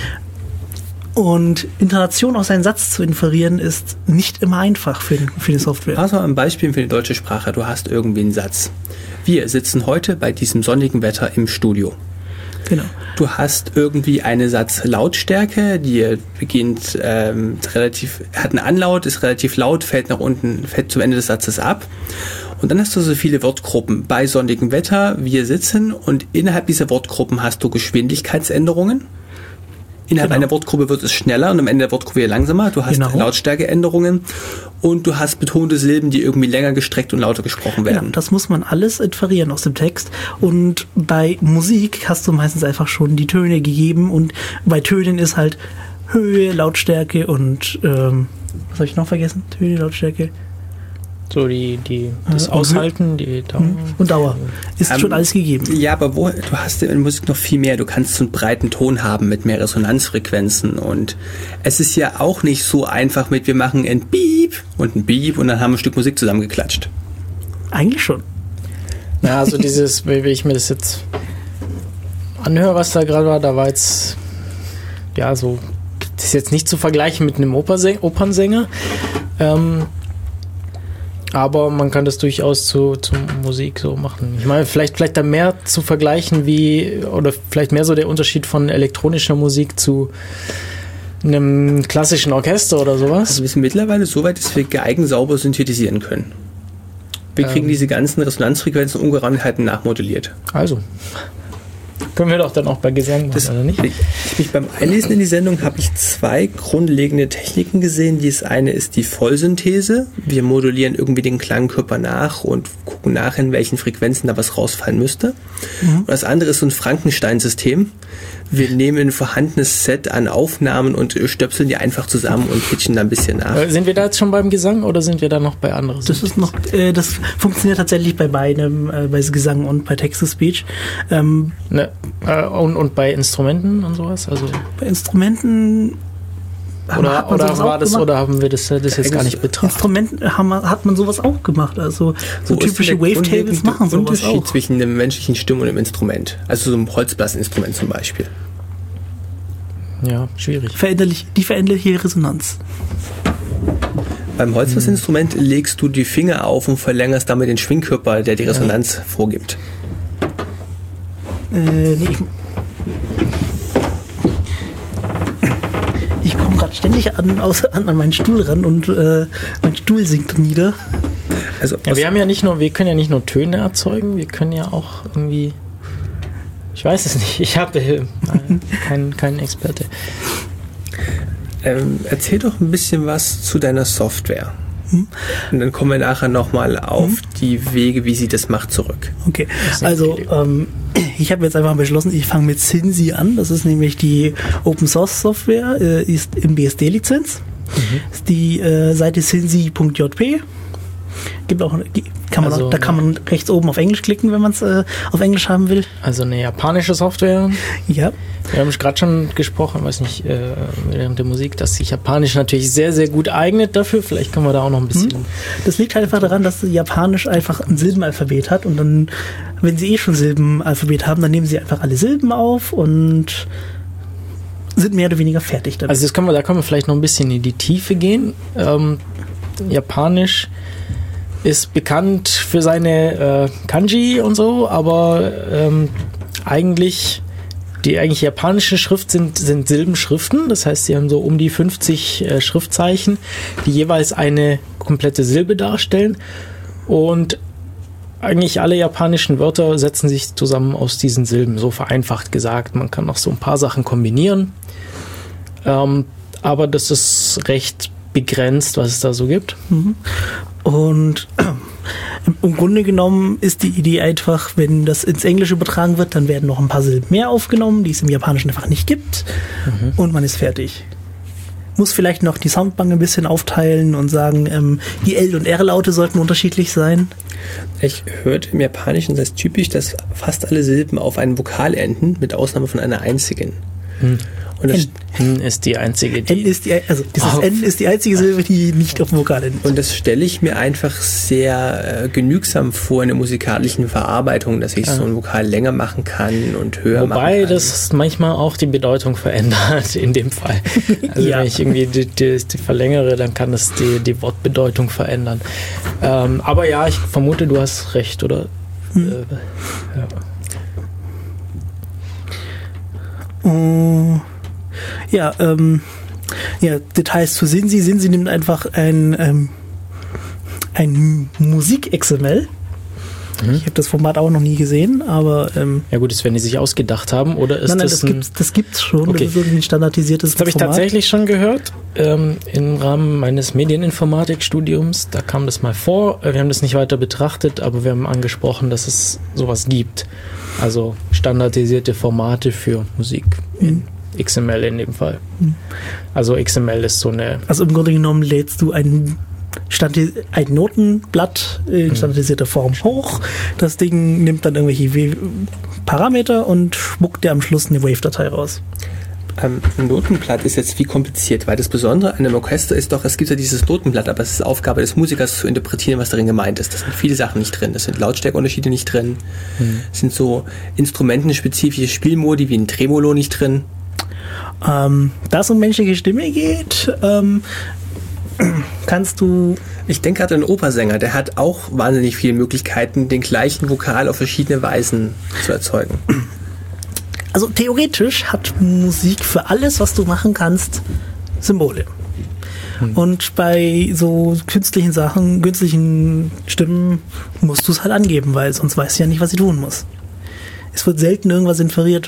Und Intonation aus einem Satz zu inferieren ist nicht immer einfach für, für die Software. Also ein Beispiel für die deutsche Sprache. Du hast irgendwie einen Satz. Wir sitzen heute bei diesem sonnigen Wetter im Studio. Genau. Du hast irgendwie eine Satzlautstärke, die beginnt ähm, relativ, hat einen Anlaut, ist relativ laut, fällt nach unten, fällt zum Ende des Satzes ab. Und dann hast du so viele Wortgruppen. Bei sonnigem Wetter, wir sitzen, und innerhalb dieser Wortgruppen hast du Geschwindigkeitsänderungen. Innerhalb genau. einer Wortgruppe wird es schneller und am Ende der Wortgruppe wieder langsamer. Du hast genau. Lautstärkeänderungen und du hast betonte Silben, die irgendwie länger gestreckt und lauter gesprochen werden. Genau, das muss man alles inferieren aus dem Text. Und bei Musik hast du meistens einfach schon die Töne gegeben und bei Tönen ist halt Höhe, Lautstärke und ähm, was habe ich noch vergessen? Töne, Lautstärke. So die, die, das Aushalten, die Dauer. Und Dauer. Ist ähm, schon alles gegeben. Ja, aber wo, du hast in Musik noch viel mehr. Du kannst so einen breiten Ton haben mit mehr Resonanzfrequenzen. Und es ist ja auch nicht so einfach mit, wir machen ein Beep und ein Beep und dann haben wir ein Stück Musik zusammengeklatscht. Eigentlich schon. Ja, also dieses, wie ich mir das jetzt anhöre, was da gerade war, da war jetzt, ja, so, das ist jetzt nicht zu vergleichen mit einem Opernsänger. Ähm, Aber man kann das durchaus zu, zu Musik so machen. Ich meine, vielleicht, vielleicht da mehr zu vergleichen wie, oder vielleicht mehr so der Unterschied von elektronischer Musik zu einem klassischen Orchester oder sowas. Also wir sind mittlerweile so weit, dass wir Geigen sauber synthetisieren können. Wir kriegen ähm, diese ganzen Resonanzfrequenzen und Ungereimtheiten nachmodelliert. Also. Können wir doch dann auch bei Gesang machen, das, oder nicht? Ich, beim Einlesen in die Sendung habe ich zwei grundlegende Techniken gesehen. Das eine ist die Vollsynthese. Wir modulieren irgendwie den Klangkörper nach und gucken nach, in welchen Frequenzen da was rausfallen müsste. Mhm. Und das andere ist so ein Frankenstein-System. Wir nehmen ein vorhandenes Set an Aufnahmen und stöpseln die einfach zusammen und pitchen da ein bisschen nach. Sind wir da jetzt schon beim Gesang oder sind wir da noch bei anderen? Das ist noch, äh, das funktioniert tatsächlich bei beidem, äh, bei Gesang und bei Text-to-Speech. Ähm, ne, äh, und, und bei Instrumenten und sowas? Also bei Instrumenten Oder, oder war das, oder haben wir das, das jetzt gar nicht betrachtet? Instrumenten haben, hat man sowas auch gemacht. Also so typische Wavetables machen sowas auch. Unterschied zwischen dem menschlichen Stimme und dem Instrument. Also so ein Holzblasinstrument zum Beispiel. Ja, schwierig. Veränderlich, die veränderliche Resonanz. Beim Holzblasinstrument hm. legst du die Finger auf und verlängerst damit den Schwingkörper, der die Resonanz ja. vorgibt. Äh, nee, ich Ich komme gerade ständig an, aus, an, an meinen Stuhl ran und äh, mein Stuhl sinkt nieder. Also ja, wir haben ja nicht nur, wir können ja nicht nur Töne erzeugen, wir können ja auch irgendwie, ich weiß es nicht, ich habe äh, keinen kein Experte. Ähm, erzähl doch ein bisschen was zu deiner Software. Hm? Und dann kommen wir nachher nochmal auf hm? die Wege, wie sie das macht, zurück. Okay, also ähm, ich habe jetzt einfach beschlossen, ich fange mit Synsi an. Das ist nämlich die Open Source Software, äh, ist im B S D-Lizenz. Mhm. Ist die äh, Seite synsi punkt j p. Gibt auch, kann man Also, auch, da kann man rechts oben auf Englisch klicken, wenn man es äh, auf Englisch haben will. Also eine japanische Software. Ja. Wir haben gerade schon gesprochen, weiß nicht, äh, während der Musik, dass sich Japanisch natürlich sehr, sehr gut eignet dafür. Vielleicht können wir da auch noch ein bisschen... Hm. Das liegt halt einfach daran, dass Japanisch einfach ein Silbenalphabet hat und dann, wenn sie eh schon Silbenalphabet haben, dann nehmen sie einfach alle Silben auf und sind mehr oder weniger fertig damit. Also das können wir, da können wir vielleicht noch ein bisschen in die Tiefe gehen. Ähm, Japanisch ist bekannt für seine äh, Kanji und so, aber ähm, eigentlich die eigentlich japanische Schrift sind, sind Silbenschriften. Das heißt, sie haben so um die fünfzig äh, Schriftzeichen, die jeweils eine komplette Silbe darstellen. Und eigentlich alle japanischen Wörter setzen sich zusammen aus diesen Silben, so vereinfacht gesagt. Man kann noch so ein paar Sachen kombinieren. Ähm, aber das ist recht begrenzt, was es da so gibt. Und im Grunde genommen ist die Idee einfach, wenn das ins Englische übertragen wird, dann werden noch ein paar Silben mehr aufgenommen, die es im Japanischen einfach nicht gibt. Mhm. Und man ist fertig. Muss vielleicht noch die Soundbank ein bisschen aufteilen und sagen, ähm, die L- und R-Laute sollten unterschiedlich sein. Ich hörte im Japanischen, das ist typisch, dass fast alle Silben auf einen Vokal enden, mit Ausnahme von einer einzigen. Hm. Und das N ist die einzige, die... N ist die, also dieses N ist die einzige Silbe, die nicht auf dem Vokal endet. Und das stelle ich mir einfach sehr äh, genügsam vor in der musikalischen Verarbeitung, dass ich ja. so ein Vokal länger machen kann und höher Wobei machen kann. Wobei das manchmal auch die Bedeutung verändert in dem Fall. Also ja. wenn ich irgendwie die, die, die verlängere, dann kann das die, die Wortbedeutung verändern. Ähm, aber ja, ich vermute, du hast recht, oder? Hm. Äh, ja. Uh. Ja, ähm, ja, Details zu Sinsi. Sinsi nimmt einfach ein, ähm, ein Musik-X M L. Mhm. Ich habe das Format auch noch nie gesehen, aber... Ähm, ja gut, das werden die sich ausgedacht haben, oder ist nein, nein, das das, gibt's, das gibt's schon. Okay. Das ist ein standardisiertes Das habe ich tatsächlich schon gehört, ähm, im Rahmen meines Medieninformatikstudiums. Da kam das mal vor. Wir haben das nicht weiter betrachtet, aber wir haben angesprochen, dass es sowas gibt. Also standardisierte Formate für Musik in mhm. X M L in dem Fall. Also X M L ist so eine... Also im Grunde genommen lädst du ein, Standi- ein Notenblatt in standardisierter Form hoch. Das Ding nimmt dann irgendwelche w- Parameter und spuckt dir am Schluss eine Wave-Datei raus. Ähm, ein Notenblatt ist jetzt wie kompliziert, weil das Besondere an einem Orchester ist doch, es gibt ja dieses Notenblatt, aber es ist Aufgabe des Musikers zu interpretieren, was darin gemeint ist. Da sind viele Sachen nicht drin. Es sind Lautstärkeunterschiede nicht drin. Hm. Es sind so instrumentenspezifische Spielmodi wie ein Tremolo nicht drin. Ähm, da es um menschliche Stimme geht, ähm, kannst du... Ich denke gerade an einen Opernsänger, der hat auch wahnsinnig viele Möglichkeiten, den gleichen Vokal auf verschiedene Weisen zu erzeugen. Also theoretisch hat Musik für alles, was du machen kannst, Symbole. Hm. Und bei so künstlichen Sachen, künstlichen Stimmen musst du es halt angeben, weil sonst weißt du ja nicht, was sie tun muss. Es wird selten irgendwas inferiert.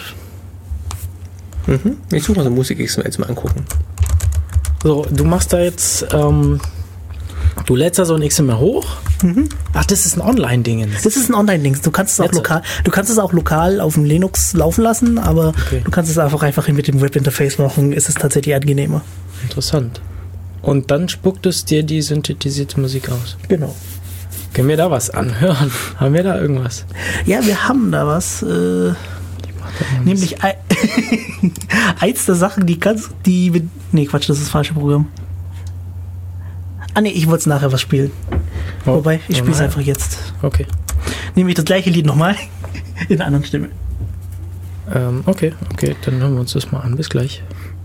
Mhm. Ich suche mal so Musik-X M L jetzt mal angucken. So, du machst da jetzt, ähm, du lädst da so ein X M L hoch. Mhm. Ach, das ist ein Online-Ding. Das ist ein Online-Ding. Du kannst es auch lokal, du kannst es auch lokal auf dem Linux laufen lassen, aber okay. du kannst es einfach einfach mit dem Webinterface machen. Ist es tatsächlich angenehmer. Interessant. Und dann spuckt es dir die synthetisierte Musik aus. Genau. Können wir da was anhören? Haben wir da irgendwas? Ja, wir haben da was. Äh, nämlich ein, eins der Sachen, die kannst, die, nee, Quatsch, das ist das falsche Programm. Ah, nee, ich wollte es nachher was spielen. Oh, Wobei, ich spiele es einfach jetzt. Okay. Nämlich das gleiche Lied nochmal in einer anderen Stimme. Ähm, okay, okay, dann hören wir uns das mal an. Bis gleich.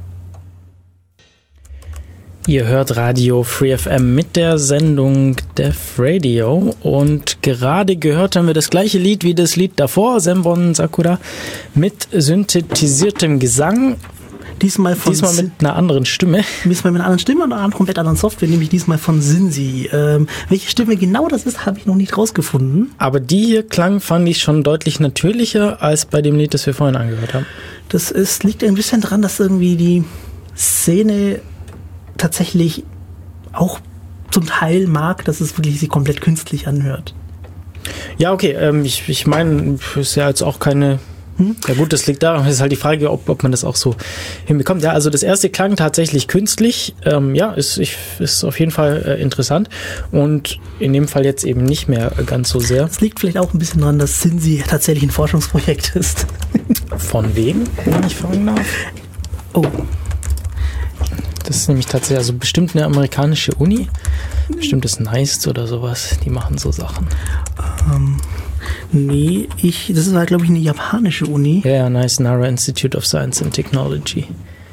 Ihr hört Radio Free F M mit der Sendung Def Radio und gerade gehört haben wir das gleiche Lied wie das Lied davor, Senbon Sakura, mit synthetisiertem Gesang. Diesmal, von diesmal mit einer anderen Stimme. Diesmal mit einer anderen Stimme und einer komplett anderen Software, nämlich diesmal von Sinsi. Ähm, welche Stimme genau das ist, habe ich noch nicht rausgefunden. Aber die hier klang, fand ich schon deutlich natürlicher als bei dem Lied, das wir vorhin angehört haben. Das ist, liegt ein bisschen dran, dass irgendwie die Szene tatsächlich auch zum Teil mag, dass es wirklich sich komplett künstlich anhört. Ja, okay. Ähm, ich ich meine, ist ja jetzt auch keine Hm? Ja gut, das liegt daran, das ist halt die Frage, ob, ob man das auch so hinbekommt. Ja, also das erste klang tatsächlich künstlich. Ähm, ja, ist, ich, ist auf jeden Fall äh, interessant und in dem Fall jetzt eben nicht mehr ganz so sehr. Es liegt vielleicht auch ein bisschen daran, dass Synsi tatsächlich ein Forschungsprojekt ist. Von wem, wenn ich fragen darf? Oh. Das ist nämlich tatsächlich also bestimmt eine amerikanische Uni. Bestimmt ist NICE oder sowas. Die machen so Sachen. Ähm, nee, ich, das war, glaube ich, eine japanische Uni. Ja, ja, NICE, Nara Institute of Science and Technology.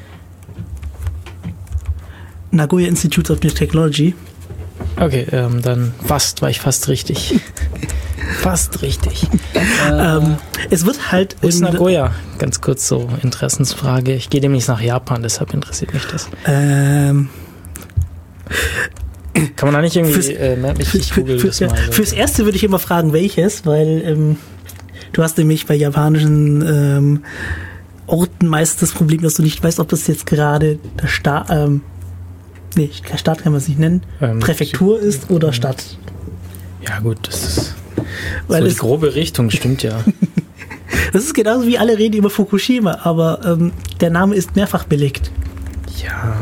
Nagoya Institute of Technology. Okay, ähm, dann fast, war ich fast richtig. Fast richtig. ähm, es wird halt... Wo ist Nagoya? Ganz kurz so, Interessensfrage. Ich gehe demnächst nach Japan, deshalb interessiert mich das. Ähm... Kann man da nicht irgendwie... Fürs, äh, ich, ich google für, das mal. So. Fürs Erste würde ich immer fragen, welches, weil ähm, du hast nämlich bei japanischen ähm, Orten meist das Problem, dass du nicht weißt, ob das jetzt gerade der Staat... Ähm, nee, Staat kann man es nicht nennen. Ähm, Präfektur ist oder Stadt. Ja gut, das ist... Weil so die grobe Richtung stimmt ja. Das ist genauso wie alle reden über Fukushima, aber ähm, der Name ist mehrfach belegt. Ja.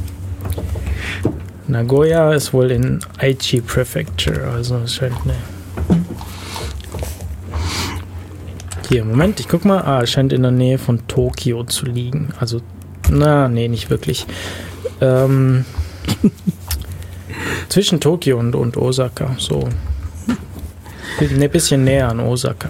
Nagoya ist wohl in Aichi Prefecture, also es scheint eine... Hier, Moment, ich guck mal. Ah, es scheint in der Nähe von Tokio zu liegen. Also, na, nee, nicht wirklich. Ähm, zwischen Tokio und, und Osaka, so. Ein bisschen näher an Osaka.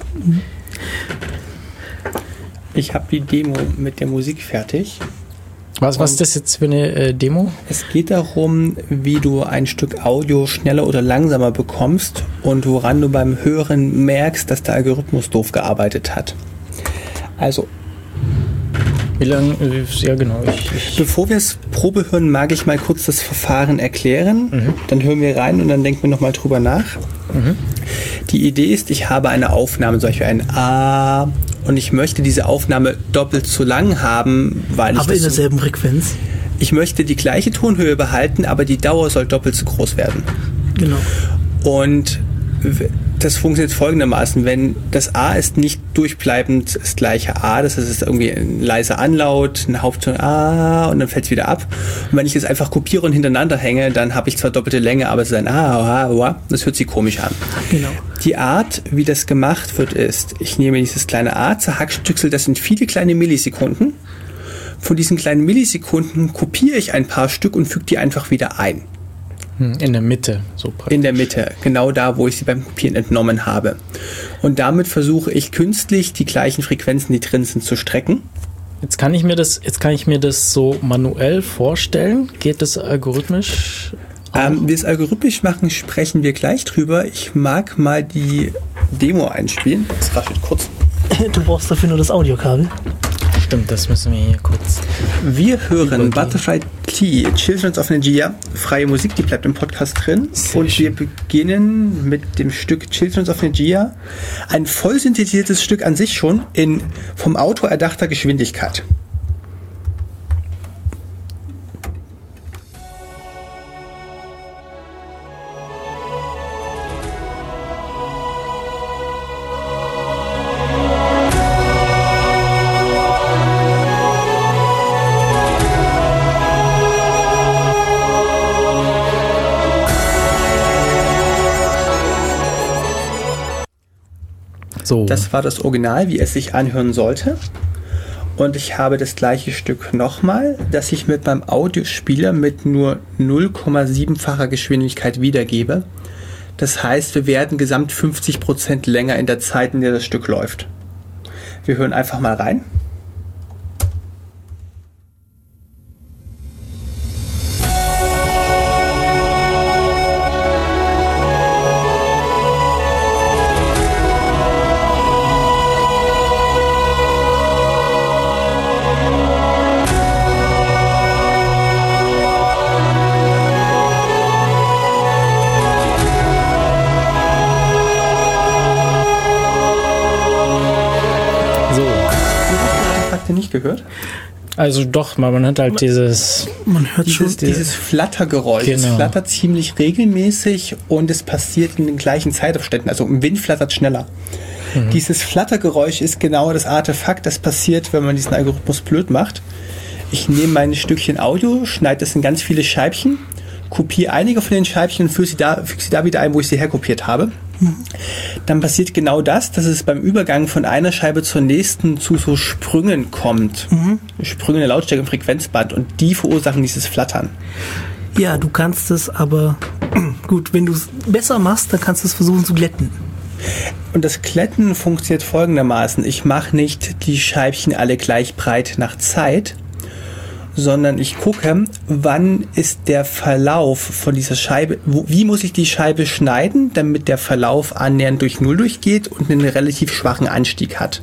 Ich habe die Demo mit der Musik fertig. Was, was ist das jetzt für eine äh, Demo? Es geht darum, wie du ein Stück Audio schneller oder langsamer bekommst und woran du beim Hören merkst, dass der Algorithmus doof gearbeitet hat. Also, wie lange? Ja, genau. Ich, ich bevor wir es Probe hören, mag ich mal kurz das Verfahren erklären. Mhm. Dann hören wir rein und dann denken wir nochmal drüber nach. Mhm. Die Idee ist, ich habe eine Aufnahme, zum Beispiel ein A, und ich möchte diese Aufnahme doppelt so lang haben, weil ich aber in derselben Frequenz. Ich möchte die gleiche Tonhöhe behalten, aber die Dauer soll doppelt so groß werden. Genau. Und das funktioniert folgendermaßen: Wenn das A ist nicht durchbleibend das gleiche A, das heißt, es ist irgendwie ein leiser Anlaut, ein Hauptton A und dann fällt es wieder ab. Und wenn ich das einfach kopiere und hintereinander hänge, dann habe ich zwar doppelte Länge, aber es ist ein A, A, A, das hört sich komisch an. Genau. Die Art, wie das gemacht wird, ist, ich nehme dieses kleine A, zerhackstücksel das in viele kleine Millisekunden. Von diesen kleinen Millisekunden kopiere ich ein paar Stück und füge die einfach wieder ein. In der Mitte, so praktisch. In der Mitte, genau da, wo ich sie beim Kopieren entnommen habe. Und damit versuche ich künstlich die gleichen Frequenzen, die drin sind, zu strecken. Jetzt kann ich mir das, jetzt kann ich mir das so manuell vorstellen. Geht das algorithmisch? Ähm, wie wir es algorithmisch machen, sprechen wir gleich drüber. Ich mag mal die Demo einspielen. Das raschelt kurz. Du brauchst dafür nur das Audiokabel. Stimmt, das müssen wir hier kurz. Wir hören Butterfly Tea, Children of Nigeria, freie Musik, die bleibt im Podcast drin. Sehr und schön. Wir beginnen mit dem Stück Children of Nigeria. Ein voll synthetisiertes Stück an sich schon in vom Autor erdachter Geschwindigkeit. So. Das war das Original, wie es sich anhören sollte. Und ich habe das gleiche Stück nochmal, das ich mit meinem Audiospieler mit nur null Komma sieben-facher Geschwindigkeit wiedergebe. Das heißt, wir werden gesamt fünfzig Prozent länger in der Zeit, in der das Stück läuft. Wir hören einfach mal rein. Nicht gehört? Also doch, man hat halt dieses... Man hört Dieses, schon dieses Flattergeräusch. Genau. Es flattert ziemlich regelmäßig und es passiert in den gleichen Zeitabständen. Also im Wind flattert schneller. Mhm. Dieses Flattergeräusch ist genau das Artefakt, das passiert, wenn man diesen Algorithmus blöd macht. Ich nehme mein Stückchen Audio, schneide das in ganz viele Scheibchen, kopiere einige von den Scheibchen und füge sie da, füge sie da wieder ein, wo ich sie herkopiert habe. Mhm. Dann passiert genau das, dass es beim Übergang von einer Scheibe zur nächsten zu so Sprüngen kommt. Mhm. Sprünge in der Lautstärke im Frequenzband und die verursachen dieses Flattern. Ja, du kannst es aber, gut, wenn du es besser machst, dann kannst du es versuchen zu glätten. Und das Glätten funktioniert folgendermaßen. Ich mache nicht die Scheibchen alle gleich breit nach Zeit, sondern ich gucke, wann ist der Verlauf von dieser Scheibe, wo, wie muss ich die Scheibe schneiden, damit der Verlauf annähernd durch Null durchgeht und einen relativ schwachen Anstieg hat.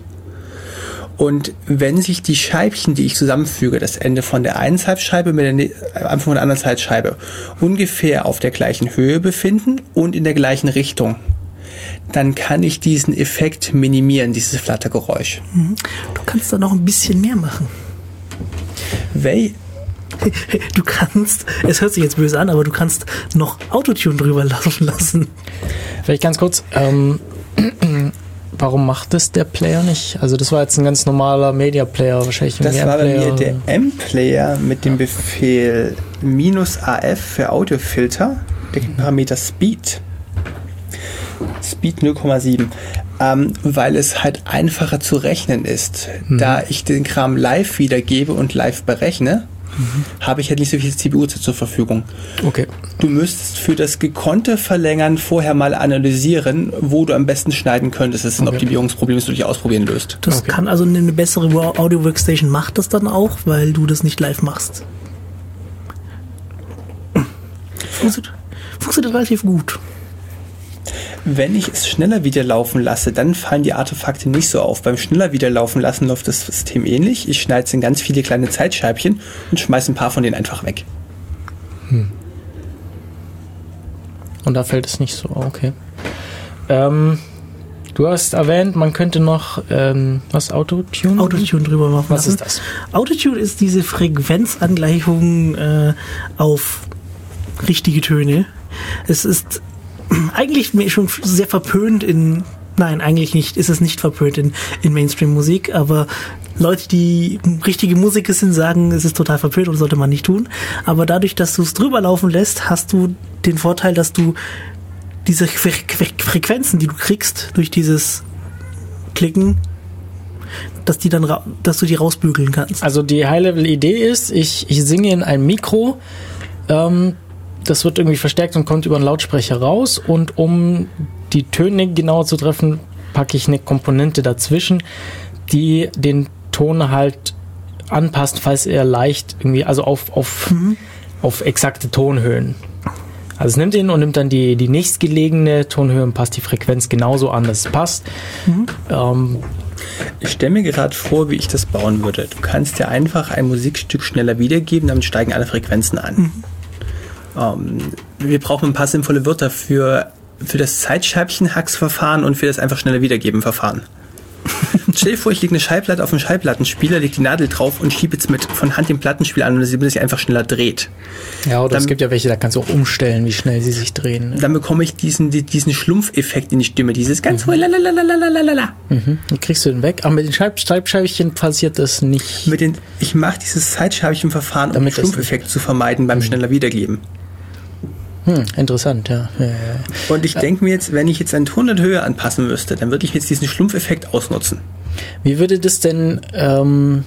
Und wenn sich die Scheibchen, die ich zusammenfüge, das Ende von der einen Halbscheibe mit der Anfang von der anderen Halbscheibe, ungefähr auf der gleichen Höhe befinden und in der gleichen Richtung, dann kann ich diesen Effekt minimieren, dieses Flattergeräusch. Du kannst da noch ein bisschen mehr machen. Wel- Du kannst, es hört sich jetzt böse an, aber du kannst noch Autotune drüber laufen lassen. Vielleicht ganz kurz, ähm, warum macht das der Player nicht? Also das war jetzt ein ganz normaler Media-Player wahrscheinlich. Das war bei mir der M-Player mit dem Befehl minus A F für Audiofilter, der Parameter Speed. Speed null Komma sieben. Ähm, weil es halt einfacher zu rechnen ist. Mhm. Da ich den Kram live wiedergebe und live berechne, mhm. habe ich halt nicht so viel C P U-Zeit zur Verfügung. Okay. Du müsstest für das gekonnte Verlängern vorher mal analysieren, wo du am besten schneiden könntest. Das ist ein okay. Optimierungsproblem, das du dich ausprobieren löst. Das okay. kann also eine bessere Audio-Workstation macht das dann auch, weil du das nicht live machst. Funktioniert, funktioniert relativ gut. Wenn ich es schneller wieder laufen lasse, dann fallen die Artefakte nicht so auf. Beim schneller wieder laufen lassen läuft das System ähnlich. Ich schneide es in ganz viele kleine Zeitscheibchen und schmeiße ein paar von denen einfach weg. Hm. Und da fällt es nicht so, okay. Ähm, du hast erwähnt, man könnte noch ähm, was Autotune? Autotune drüber machen. Was ist das? Autotune ist diese Frequenzangleichung äh, auf richtige Töne. Es ist eigentlich schon sehr verpönt in, nein, eigentlich nicht, ist es nicht verpönt in, in Mainstream-Musik, aber Leute, die richtige Musiker sind, sagen, es ist total verpönt und sollte man nicht tun. Aber dadurch, dass du es drüber laufen lässt, hast du den Vorteil, dass du diese Fre- Fre- Frequenzen, die du kriegst durch dieses Klicken, dass die dann, ra- dass du die rausbügeln kannst. Also die High-Level-Idee ist, ich, ich singe in ein Mikro, ähm, das wird irgendwie verstärkt und kommt über einen Lautsprecher raus, und um die Töne genauer zu treffen, packe ich eine Komponente dazwischen, die den Ton halt anpasst, falls er leicht irgendwie, also auf, auf, mhm. auf exakte Tonhöhen. Also es nimmt ihn und nimmt dann die, die nächstgelegene Tonhöhe und passt die Frequenz genauso an, dass es passt. Mhm. Ähm, ich stelle mir gerade vor, wie ich das bauen würde. Du kannst ja einfach ein Musikstück schneller wiedergeben, damit steigen alle Frequenzen an. Mhm. Um, wir brauchen ein paar sinnvolle Wörter für, für das Zeitscheibchen-Hacks-Verfahren und für das einfach schneller Wiedergeben-Verfahren. Stell dir vor, ich lege eine Schallplatte auf einen Schallplattenspieler, lege die Nadel drauf und schiebe jetzt mit von Hand den Plattenspieler an, und sie sich einfach schneller dreht. Ja, oder dann, es gibt ja welche, da kannst du auch umstellen, wie schnell sie sich drehen. Dann bekomme ich diesen, diesen Schlumpfeffekt in die Stimme, dieses ganz hohe Lalalalalalala. Mhm. Wie kriegst du den weg? Aber mit den Scheib- Schreibscheibchen passiert das nicht. Mit den, ich mache dieses Zeitscheibchen-Verfahren, um den Schlumpfeffekt zu vermeiden beim mhm. schneller Wiedergeben. Hm, interessant, ja. ja, ja. Und ich denke mir jetzt, wenn ich jetzt eine Tonhöhe anpassen müsste, dann würde ich jetzt diesen Schlumpfeffekt ausnutzen. Wie würde das denn ähm,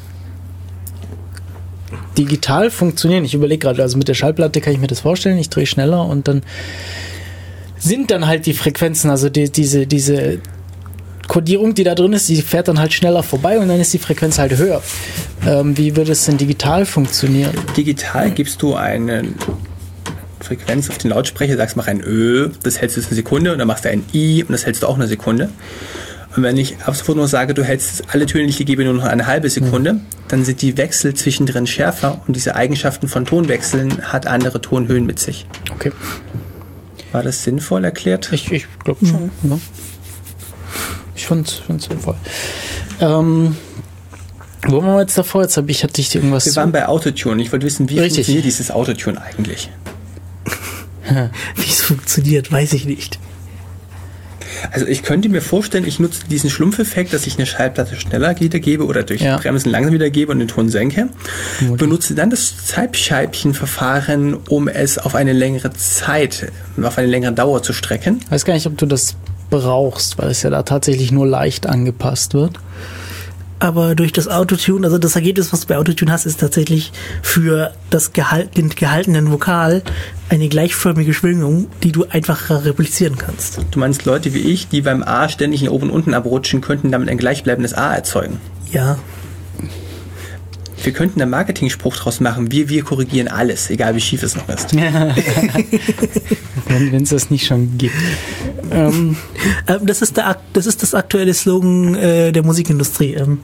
digital funktionieren? Ich überlege gerade, also mit der Schallplatte kann ich mir das vorstellen, ich drehe schneller und dann sind dann halt die Frequenzen, also die, diese, diese Kodierung, die da drin ist, die fährt dann halt schneller vorbei und dann ist die Frequenz halt höher. Ähm, wie würde es denn digital funktionieren? Digital gibst du einen Frequenz auf den Lautsprecher, sagst, mach ein Ö, das hältst du eine Sekunde, und dann machst du ein I und das hältst du auch eine Sekunde. Und wenn ich ab sofort nur sage, du hältst alle Töne, die ich dir gebe, nur noch eine halbe Sekunde, mhm. dann sind die Wechsel zwischendrin schärfer, und diese Eigenschaften von Tonwechseln hat andere Tonhöhen mit sich. Okay. War das sinnvoll erklärt? Ich, ich glaube schon. Mhm. Ja. Ich fand es sinnvoll. Ähm, Wo waren wir jetzt davor? Jetzt habe ich, hatte ich irgendwas... Wir waren bei Autotune. Ich wollte wissen, wie Richtig. funktioniert dieses Autotune eigentlich? Wie es funktioniert, weiß ich nicht. Also ich könnte mir vorstellen, ich nutze diesen Schlumpfeffekt, dass ich eine Schallplatte schneller wiedergebe oder durch Ja. Bremsen langsam wiedergebe und den Ton senke. Gut. Benutze dann das Zeitscheibchenverfahren, um es auf eine längere Zeit, auf eine längere Dauer zu strecken. Ich weiß gar nicht, ob du das brauchst, weil es ja da tatsächlich nur leicht angepasst wird. Aber durch das Autotune, also das Ergebnis, was du bei Autotune hast, ist tatsächlich für das Gehalt, den gehaltenen Vokal eine gleichförmige Schwingung, die du einfacher replizieren kannst. Du meinst Leute wie ich, die beim A ständig in oben und unten abrutschen, könnten damit ein gleichbleibendes A erzeugen. Ja. Wir könnten einen Marketing-Spruch draus machen, wir, wir korrigieren alles, egal wie schief es noch ist. Wenn es das nicht schon gibt. Ähm, Ähm, das ist der, Ak- das ist das aktuelle Slogan äh, der Musikindustrie. Ähm,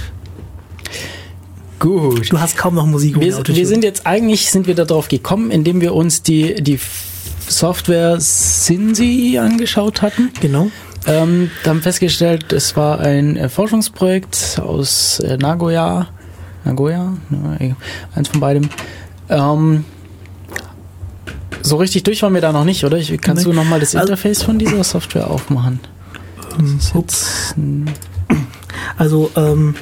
gut. du hast kaum noch Musik ohne Wir, Autotune. wir sind jetzt eigentlich, sind wir darauf gekommen, indem wir uns die, die Software Synsi angeschaut hatten. Genau. Ähm, da haben festgestellt, es war ein äh, Forschungsprojekt aus äh, Nagoya. Nagoya? Ja, eins von beidem. Ähm, so richtig durch waren wir da noch nicht, oder? Ich, kannst Nee. du nochmal das Also- Interface von dieser Software aufmachen? Das ist Ups. jetzt ein- Also, ähm,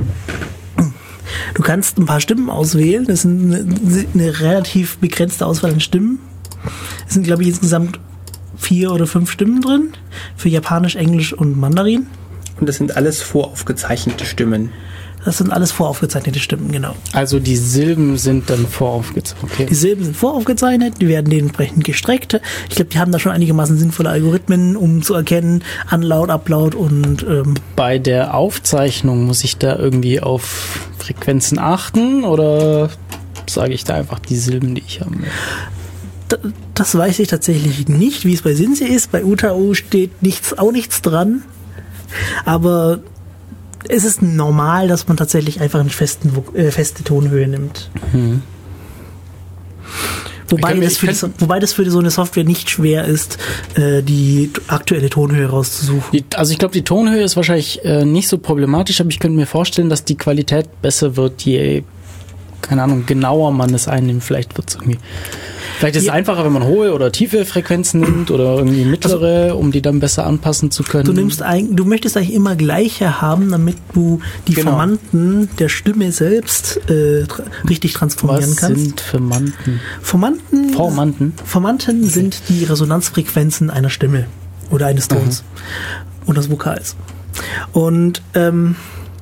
du kannst ein paar Stimmen auswählen. Das ist eine, eine relativ begrenzte Auswahl an Stimmen. Es sind, glaube ich, insgesamt vier oder fünf Stimmen drin. Für Japanisch, Englisch und Mandarin. Und das sind alles voraufgezeichnete Stimmen. Das sind alles voraufgezeichnete Stimmen, genau. Also die Silben sind dann voraufgezeichnet. Okay. Die Silben sind voraufgezeichnet, die werden dementsprechend gestreckt. Ich glaube, die haben da schon einigermaßen sinnvolle Algorithmen, um zu erkennen, Unlaut, Upload und ähm, Bei der Aufzeichnung muss ich da irgendwie auf Frequenzen achten oder sage ich da einfach die Silben, die ich haben will? d- das weiß ich tatsächlich nicht, wie es bei Synsi ist. Bei U T A U steht nichts, auch nichts dran. Aber es ist normal, dass man tatsächlich einfach eine festen, Vo- äh, feste Tonhöhe nimmt. Hm. Wobei, Ich kann mir- das ich für kann- das, wobei das für so eine Software nicht schwer ist, äh, die t- aktuelle Tonhöhe rauszusuchen. Die, also ich glaube, die Tonhöhe ist wahrscheinlich äh, nicht so problematisch, aber ich könnte mir vorstellen, dass die Qualität besser wird, je, keine Ahnung, genauer man es einnimmt. Vielleicht wird es irgendwie... Vielleicht ist Ja. es einfacher, wenn man hohe oder tiefe Frequenzen nimmt oder irgendwie mittlere, um die dann besser anpassen zu können. Du nimmst eigentlich, du möchtest eigentlich immer gleiche haben, damit du die Genau. Formanten der Stimme selbst äh, tra richtig transformieren Was kannst. sind Formanten? Formanten, Formanten? Formanten sind die Resonanzfrequenzen einer Stimme oder eines Tons oder des Vokals. Und ähm,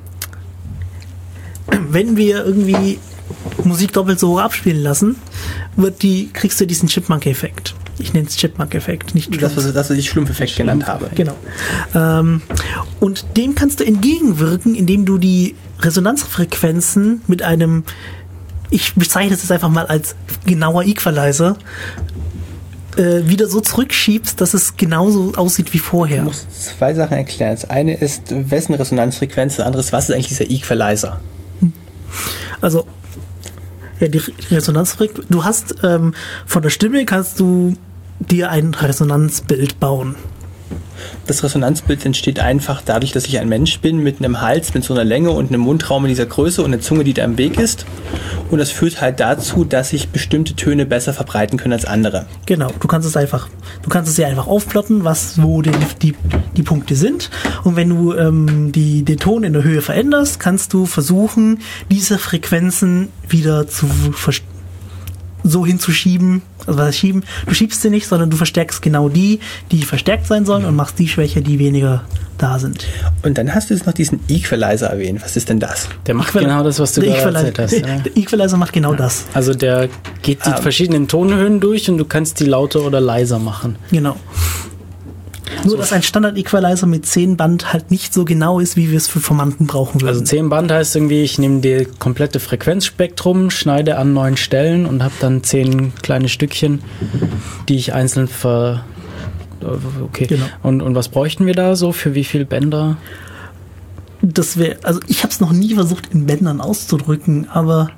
wenn wir irgendwie Musik doppelt so hoch abspielen lassen, wird die, kriegst du diesen Chipmunk-Effekt. Ich nenne es Chipmunk-Effekt, nicht Das, was, das, was ich Schlumpfeffekt genannt habe. Genau. Ähm, und dem kannst du entgegenwirken, indem du die Resonanzfrequenzen mit einem, ich bezeichne es jetzt einfach mal als genauer Equalizer, äh, wieder so zurückschiebst, dass es genauso aussieht wie vorher. Ich muss zwei Sachen erklären. Das eine ist, wessen Resonanzfrequenz, das andere ist, was ist eigentlich dieser Equalizer? Also, ja, die Resonanzfrequenz, du hast ähm, von der Stimme kannst du dir ein Resonanzbild bauen. Das Resonanzbild entsteht einfach dadurch, dass ich ein Mensch bin mit einem Hals, mit so einer Länge und einem Mundraum in dieser Größe und einer Zunge, die da im Weg ist. Und das führt halt dazu, dass sich bestimmte Töne besser verbreiten können als andere. Genau, du kannst es einfach, du kannst es ja einfach aufplotten, was, wo die, die, die Punkte sind. Und wenn du ähm, die, den Ton in der Höhe veränderst, kannst du versuchen, diese Frequenzen wieder zu verstärken. So hinzuschieben, also was heißt schieben, du schiebst sie nicht, sondern du verstärkst genau die, die verstärkt sein sollen und machst die schwächer, die weniger da sind. Und dann hast du jetzt noch diesen Equalizer erwähnt. Was ist denn das? Der macht Equal- genau das, was du der gerade Equalizer, erzählt hast. Ja. der Equalizer macht genau das. Also der geht die Ah. verschiedenen Tonhöhen durch und du kannst die lauter oder leiser machen. Genau. Nur, dass ein Standard-Equalizer mit zehn Band halt nicht so genau ist, wie wir es für Formanten brauchen würden. Also zehn Band heißt irgendwie, ich nehme die komplette Frequenzspektrum, schneide an neun Stellen und habe dann zehn kleine Stückchen, die ich einzeln ver... Okay. Genau. Und, und was bräuchten wir da so? Für wie viele Bänder? Das wäre, also ich habe es noch nie versucht in Bändern auszudrücken, aber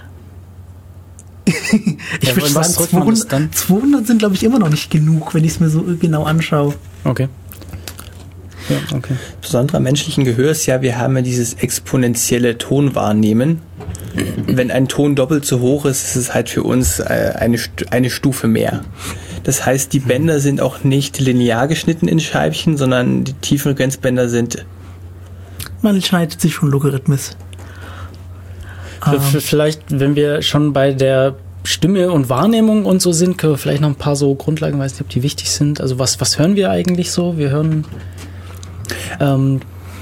ich Ja, würde und was sagen, drückt man das zweihundert, dann? zweihundert sind glaube ich immer noch nicht genug, wenn ich es mir so genau anschaue. Okay. Ja, okay. Das Besondere am menschlichen Gehör ist ja, wir haben ja dieses exponentielle Tonwahrnehmen. Wenn ein Ton doppelt so hoch ist, ist es halt für uns eine, eine Stufe mehr. Das heißt, die Bänder sind auch nicht linear geschnitten in Scheibchen, sondern die Tieffrequenzbänder sind... Man schneidet sich schon logarithmisch. Vielleicht, wenn wir schon bei der Stimme und Wahrnehmung und so sind, können wir vielleicht noch ein paar so Grundlagen, weiß nicht, ob die wichtig sind. Also was, was hören wir eigentlich so? Wir hören... Ähm,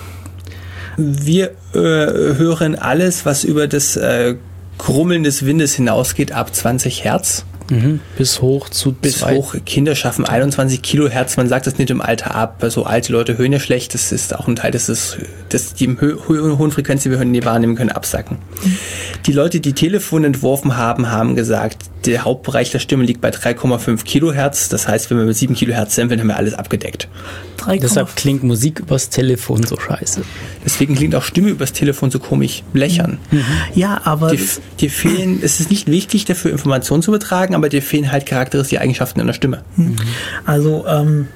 wir äh, hören alles, was über das äh, Grummeln des Windes hinausgeht, ab zwanzig Hertz. Mhm. Bis hoch zu Bis zwei. hoch, Kinder schaffen einundzwanzig Kilohertz, man sagt das nicht im Alter ab, so alte Leute hören ja schlecht, das ist auch ein Teil, das ist, das die hö- hö- hohen Frequenzen, die wir hören, die wahrnehmen können, absacken. Mhm. Die Leute, die Telefone entworfen haben, haben gesagt, der Hauptbereich der Stimme liegt bei drei Komma fünf Kilohertz, das heißt, wenn wir mit sieben Kilohertz samplen, haben wir alles abgedeckt. Deshalb klingt Musik übers Telefon so scheiße. Deswegen klingt auch Stimme übers Telefon so komisch blechern. Mhm. Ja, aber... Dir, dir fehlen, es ist nicht wichtig, dafür Informationen zu übertragen, aber dir fehlen halt charakteristische Eigenschaften in der Stimme. Mhm. Also, ähm,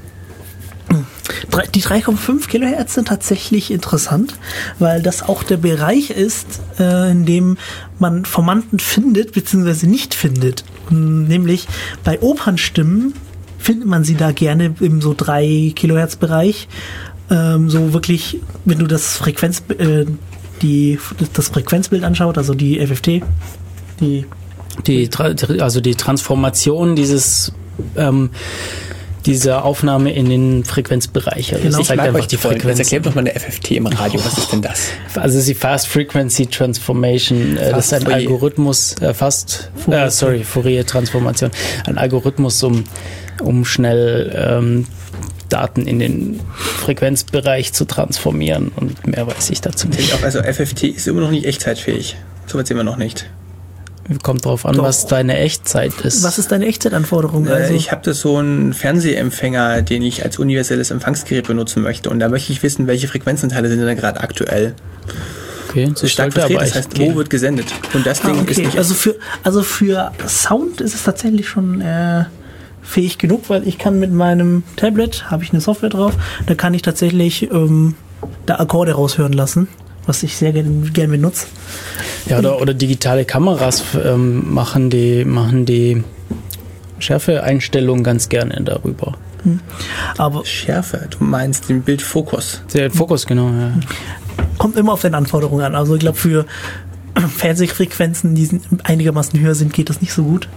die drei Komma fünf Kilohertz sind tatsächlich interessant, weil das auch der Bereich ist, äh, in dem man Formanten findet bzw. nicht findet. Nämlich bei Opernstimmen findet man sie da gerne im so drei Kilohertz Bereich. Ähm, so wirklich, wenn du das Frequenz, äh, die, das Frequenzbild anschaut, also die F F T, die Die, also die Transformation dieses ähm, dieser Aufnahme in den Frequenzbereich. Also genau. das zeigt einfach die Frequenz. Jetzt erklärt doch mal eine F F T im Radio. Oh. Was ist denn das? Also die Fast Frequency Transformation. Fast das ist ein Fourier. Algorithmus, äh, fast, Fourier. Äh, sorry, Fourier-Transformation. Ein Algorithmus, um, um schnell ähm, Daten in den Frequenzbereich zu transformieren. Und mehr weiß ich dazu nicht. Auch, also F F T ist immer noch nicht echtzeitfähig. So weit sind wir noch nicht. Kommt drauf an, Doch. was deine Echtzeit ist. Was ist deine Echtzeitanforderung? Also? Ich habe das so einen Fernsehempfänger, den ich als universelles Empfangsgerät benutzen möchte. Und da möchte ich wissen, welche Frequenzanteile sind denn da gerade aktuell. Okay, das ist stark vertreten, das heißt, okay. Wo wird gesendet? Und das Ding ah, okay. ist nicht... Also für, also für Sound ist es tatsächlich schon äh, fähig genug, weil ich kann mit meinem Tablet, habe ich eine Software drauf, da kann ich tatsächlich ähm, da Akkorde raushören lassen, was ich sehr gerne gern benutze. Ja, oder, oder digitale Kameras ähm, machen die, machen die Schärfeeinstellungen ganz gerne darüber. Hm. Aber Schärfe, du meinst den Bildfokus. Der Fokus, genau, ja. Kommt immer auf deine Anforderungen an. Also ich glaube, für Fernsehfrequenzen, die einigermaßen höher sind, geht das nicht so gut.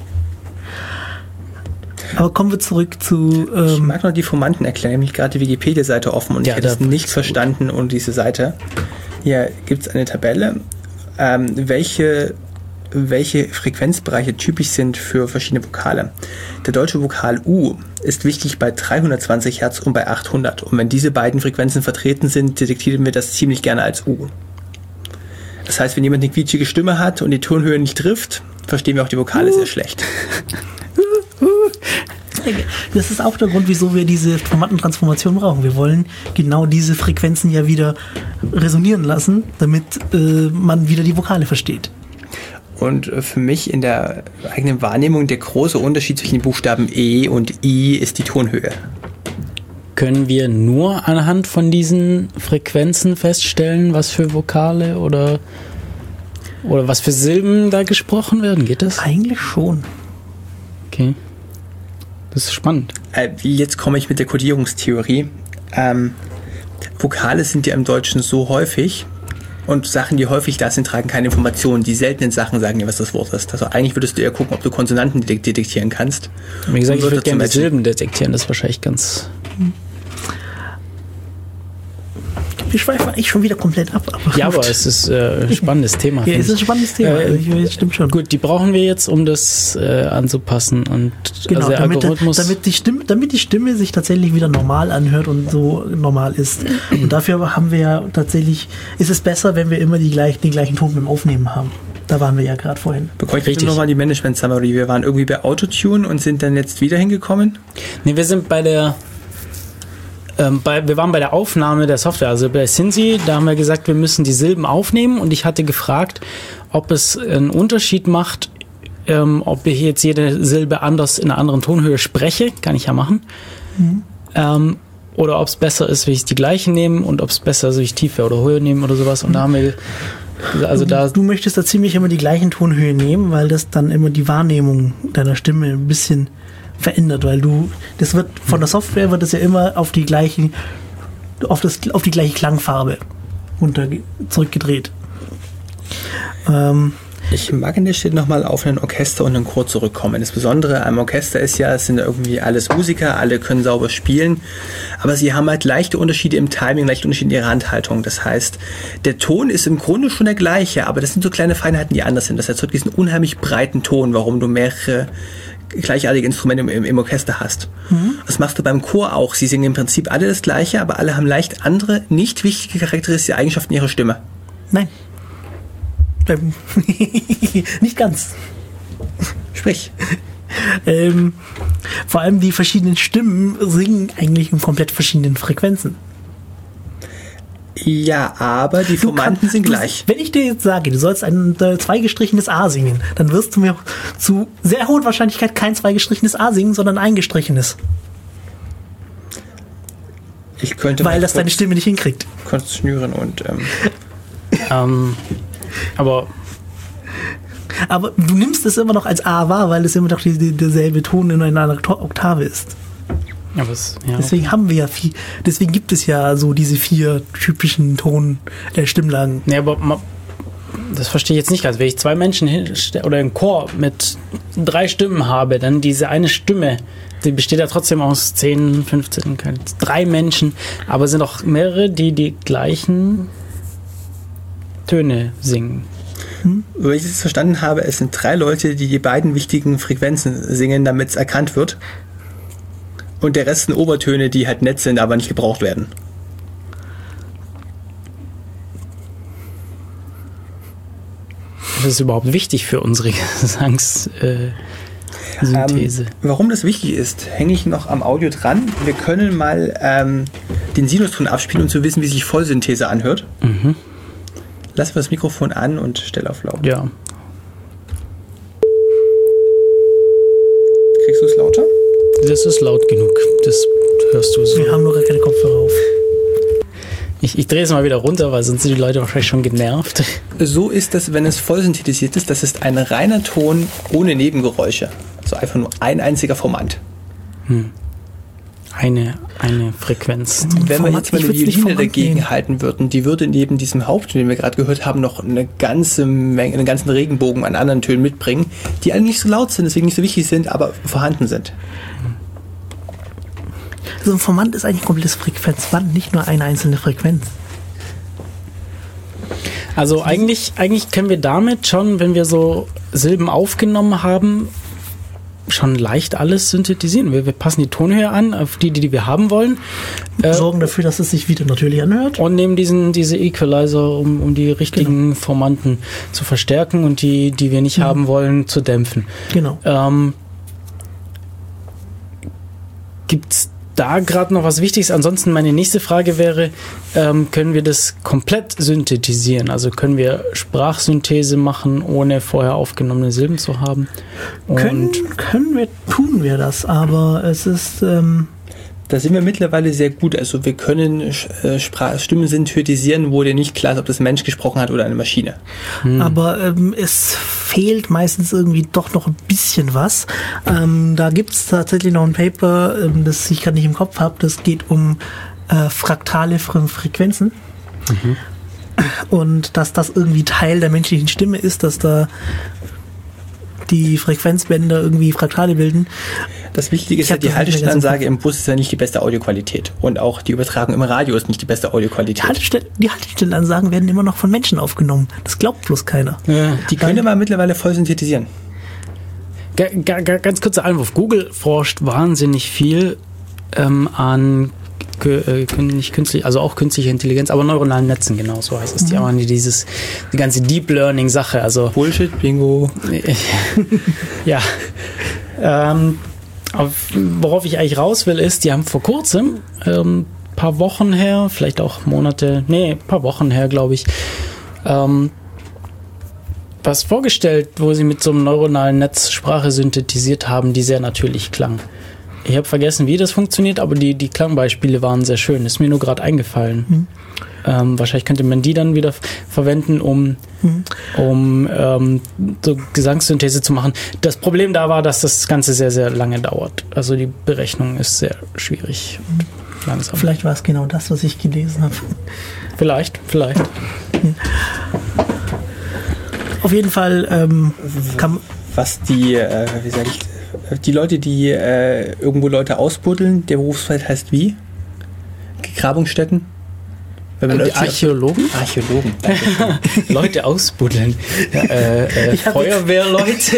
Aber kommen wir zurück zu... Ähm ich mag noch die Formanten erklären. Ich habe gerade die Wikipedia-Seite offen und ja, ich hätte es nicht verstanden und diese Seite. Hier gibt es eine Tabelle, ähm, welche, welche Frequenzbereiche typisch sind für verschiedene Vokale. Der deutsche Vokal U ist wichtig bei dreihundertzwanzig Hertz und bei achthundert. Und wenn diese beiden Frequenzen vertreten sind, detektieren wir das ziemlich gerne als U. Das heißt, wenn jemand eine quietschige Stimme hat und die Tonhöhe nicht trifft, verstehen wir auch die Vokale uh. sehr schlecht. Das ist auch der Grund, wieso wir diese Formatentransformation brauchen. Wir wollen genau diese Frequenzen ja wieder resonieren lassen, damit äh, man wieder die Vokale versteht. Und für mich in der eigenen Wahrnehmung der große Unterschied zwischen den Buchstaben E und I ist die Tonhöhe. Können wir nur anhand von diesen Frequenzen feststellen, was für Vokale oder, oder was für Silben da gesprochen werden? Geht das? Eigentlich schon. Okay. Das ist spannend. Äh, jetzt komme ich mit der Kodierungstheorie. Ähm, Vokale sind ja im Deutschen so häufig und Sachen, die häufig da sind, tragen keine Informationen. Die seltenen Sachen sagen dir, was das Wort ist. Also eigentlich würdest du eher gucken, ob du Konsonanten detektieren kannst. Wie gesagt, ich würde gerne Silben detektieren. Das ist wahrscheinlich ganz... Wir schweifen eigentlich schon wieder komplett ab. Aber ja, aber es ist äh, ein spannendes Thema. Ja, es ist ein spannendes Thema. Äh, ich, stimmt schon. Gut, die brauchen wir jetzt, um das äh, anzupassen. Und genau, also der damit, Algorithmus damit, die Stimme, damit die Stimme sich tatsächlich wieder normal anhört und so normal ist. Und dafür haben wir ja tatsächlich, ist es besser, wenn wir immer die gleich, den gleichen Ton beim Aufnehmen haben. Da waren wir ja gerade vorhin. Bekomme ich nochmal die Management-Summary. Wir waren irgendwie bei Autotune und sind dann jetzt wieder hingekommen? Nee, wir sind bei der Ähm, bei, wir waren bei der Aufnahme der Software, also bei Cincy, da haben wir gesagt, wir müssen die Silben aufnehmen und ich hatte gefragt, ob es einen Unterschied macht, ähm, ob ich jetzt jede Silbe anders in einer anderen Tonhöhe spreche, kann ich ja machen, mhm. ähm, oder ob es besser ist, wenn ich die gleichen nehme und ob es besser ist, wenn ich Tiefe oder Höhe nehme oder sowas. Und da haben wir, also da... Du möchtest da ziemlich immer die gleichen Tonhöhe nehmen, weil das dann immer die Wahrnehmung deiner Stimme ein bisschen verändert, weil du, das wird, von der Software wird das ja immer auf die gleichen, auf das, auf die gleiche Klangfarbe runter, zurückgedreht. Ähm, Ich mag an der Stelle nochmal auf ein Orchester und einen Chor zurückkommen. Das Besondere am Orchester ist ja, es sind irgendwie alles Musiker, alle können sauber spielen, aber sie haben halt leichte Unterschiede im Timing, leichte Unterschiede in ihrer Handhaltung. Das heißt, der Ton ist im Grunde schon der gleiche, aber das sind so kleine Feinheiten, die anders sind. Das erzeugt diesen unheimlich breiten Ton, warum du mehrere gleichartige Instrumente im, im Orchester hast. Mhm. Das machst du beim Chor auch. Sie singen im Prinzip alle das Gleiche, aber alle haben leicht andere, nicht wichtige charakteristische Eigenschaften ihrer Stimme. Nein. Nicht ganz. Sprich. Ähm, vor allem die verschiedenen Stimmen singen eigentlich in komplett verschiedenen Frequenzen. Ja, aber die Formanten sind gleich. Wenn ich dir jetzt sage, du sollst ein äh, zweigestrichenes A singen, dann wirst du mir zu sehr hoher Wahrscheinlichkeit kein zweigestrichenes A singen, sondern ein eingestrichenes. Ich könnte Weil das deine Stimme nicht hinkriegt. Kurz schnüren und... Ähm. ähm, aber... Aber du nimmst es immer noch als A wahr, weil es immer noch die, die, derselbe Ton in einer Oktave ist. Ja, was, ja. Deswegen haben wir ja vier, deswegen gibt es ja so diese vier typischen Ton, äh, Stimmlagen. Ja, aber ma, das verstehe ich jetzt nicht ganz. Wenn ich zwei Menschen hin, oder einen Chor mit drei Stimmen habe, dann diese eine Stimme, die besteht ja trotzdem aus zehn, fünfzehn, drei Menschen, aber es sind auch mehrere, die die gleichen Töne singen. Hm? Wenn ich das verstanden habe, es sind drei Leute, die die beiden wichtigen Frequenzen singen, damit es erkannt wird. Und der Rest sind Obertöne, die halt nett sind, aber nicht gebraucht werden. Das ist überhaupt wichtig für unsere Gesangssynthese. Ähm, warum das wichtig ist, hänge ich noch am Audio dran. Wir können mal ähm, den Sinuston abspielen, um zu wissen, wie sich Vollsynthese anhört. Mhm. Lassen wir das Mikrofon an und stell auf laut. Ja. Kriegst du es lauter? Das ist laut genug. Das hörst du so. Wir haben nur gar keine Kopfhörer auf. Ich, ich drehe es mal wieder runter, weil sonst sind die Leute wahrscheinlich schon genervt. So ist das, wenn es voll synthetisiert ist. Das ist ein reiner Ton ohne Nebengeräusche. Also einfach nur ein einziger Formant. Hm. Eine, eine Frequenz. Und wenn wir jetzt mal eine Violine dagegen nehmen. halten würden, die würde neben diesem Hauptton, den wir gerade gehört haben, noch eine ganze Menge, einen ganzen Regenbogen an anderen Tönen mitbringen, die alle nicht so laut sind, deswegen nicht so wichtig sind, aber vorhanden sind. So ein Formant ist eigentlich ein komplettes Frequenzband, nicht nur eine einzelne Frequenz. Also eigentlich, eigentlich können wir damit schon, wenn wir so Silben aufgenommen haben, schon leicht alles synthetisieren. Wir, wir passen die Tonhöhe an auf die, die wir haben wollen. Äh, sorgen dafür, dass es sich wieder natürlich anhört. Und nehmen diesen, diese Equalizer, um, um die richtigen genau. Formanten zu verstärken und die, die wir nicht mhm. haben wollen, zu dämpfen. Genau. Ähm, gibt's da gerade noch was Wichtiges? Ansonsten meine nächste Frage wäre, ähm, können wir das komplett synthetisieren? Also können wir Sprachsynthese machen, ohne vorher aufgenommene Silben zu haben? Und können, können wir, tun wir das, aber es ist... Ähm Da sind wir mittlerweile sehr gut. Also wir können äh, Spra- Stimmen synthetisieren, wo dir nicht klar ist, ob das ein Mensch gesprochen hat oder eine Maschine. Hm. Aber ähm, es fehlt meistens irgendwie doch noch ein bisschen was. Ähm, da gibt es tatsächlich noch ein Paper, ähm, das ich gerade nicht im Kopf habe. Das geht um äh, fraktale Fre- Frequenzen. Mhm. Und dass das irgendwie Teil der menschlichen Stimme ist, dass da die Frequenzbänder irgendwie Fraktale bilden. Das Wichtige ist ja, die Haltestellenansage im Bus ist ja nicht die beste Audioqualität. Und auch die Übertragung im Radio ist nicht die beste Audioqualität. Die, Haltestell- die Haltestellenansagen werden immer noch von Menschen aufgenommen. Das glaubt bloß keiner. Ja. Die könnte man mittlerweile voll synthetisieren. G- g- g- ganz kurzer Einwurf. Google forscht wahnsinnig viel ähm, an äh, nicht künstlich, also auch künstliche Intelligenz, aber neuronalen Netzen, genau so heißt es. Mhm. Die haben dieses, die ganze Deep Learning Sache. Also Bullshit, Bingo. Ja. Ähm, Auf, worauf ich eigentlich raus will, ist, die haben vor kurzem, ähm, paar Wochen her, vielleicht auch Monate, nee, paar Wochen her, glaube ich, ähm, was vorgestellt, wo sie mit so einem neuronalen Netz Sprache synthetisiert haben, die sehr natürlich klang. Ich habe vergessen, wie das funktioniert, aber die, die Klangbeispiele waren sehr schön. Ist mir nur gerade eingefallen. Mhm. Ähm, wahrscheinlich könnte man die dann wieder f- verwenden, um, mhm. um ähm, so Gesangssynthese zu machen. Das Problem da war, dass das Ganze sehr, sehr lange dauert. Also die Berechnung ist sehr schwierig und langsam. Vielleicht war es genau das, was ich gelesen habe. Vielleicht, vielleicht. Mhm. Auf jeden Fall ähm, kann was die, äh, wie sag ich, die Leute, die äh, irgendwo Leute ausbuddeln, der Berufsfeld heißt wie? Grabungsstätten? Wenn man die Archäologen? Archäologen. Leute ausbuddeln. Ja, äh, äh, Feuerwehrleute.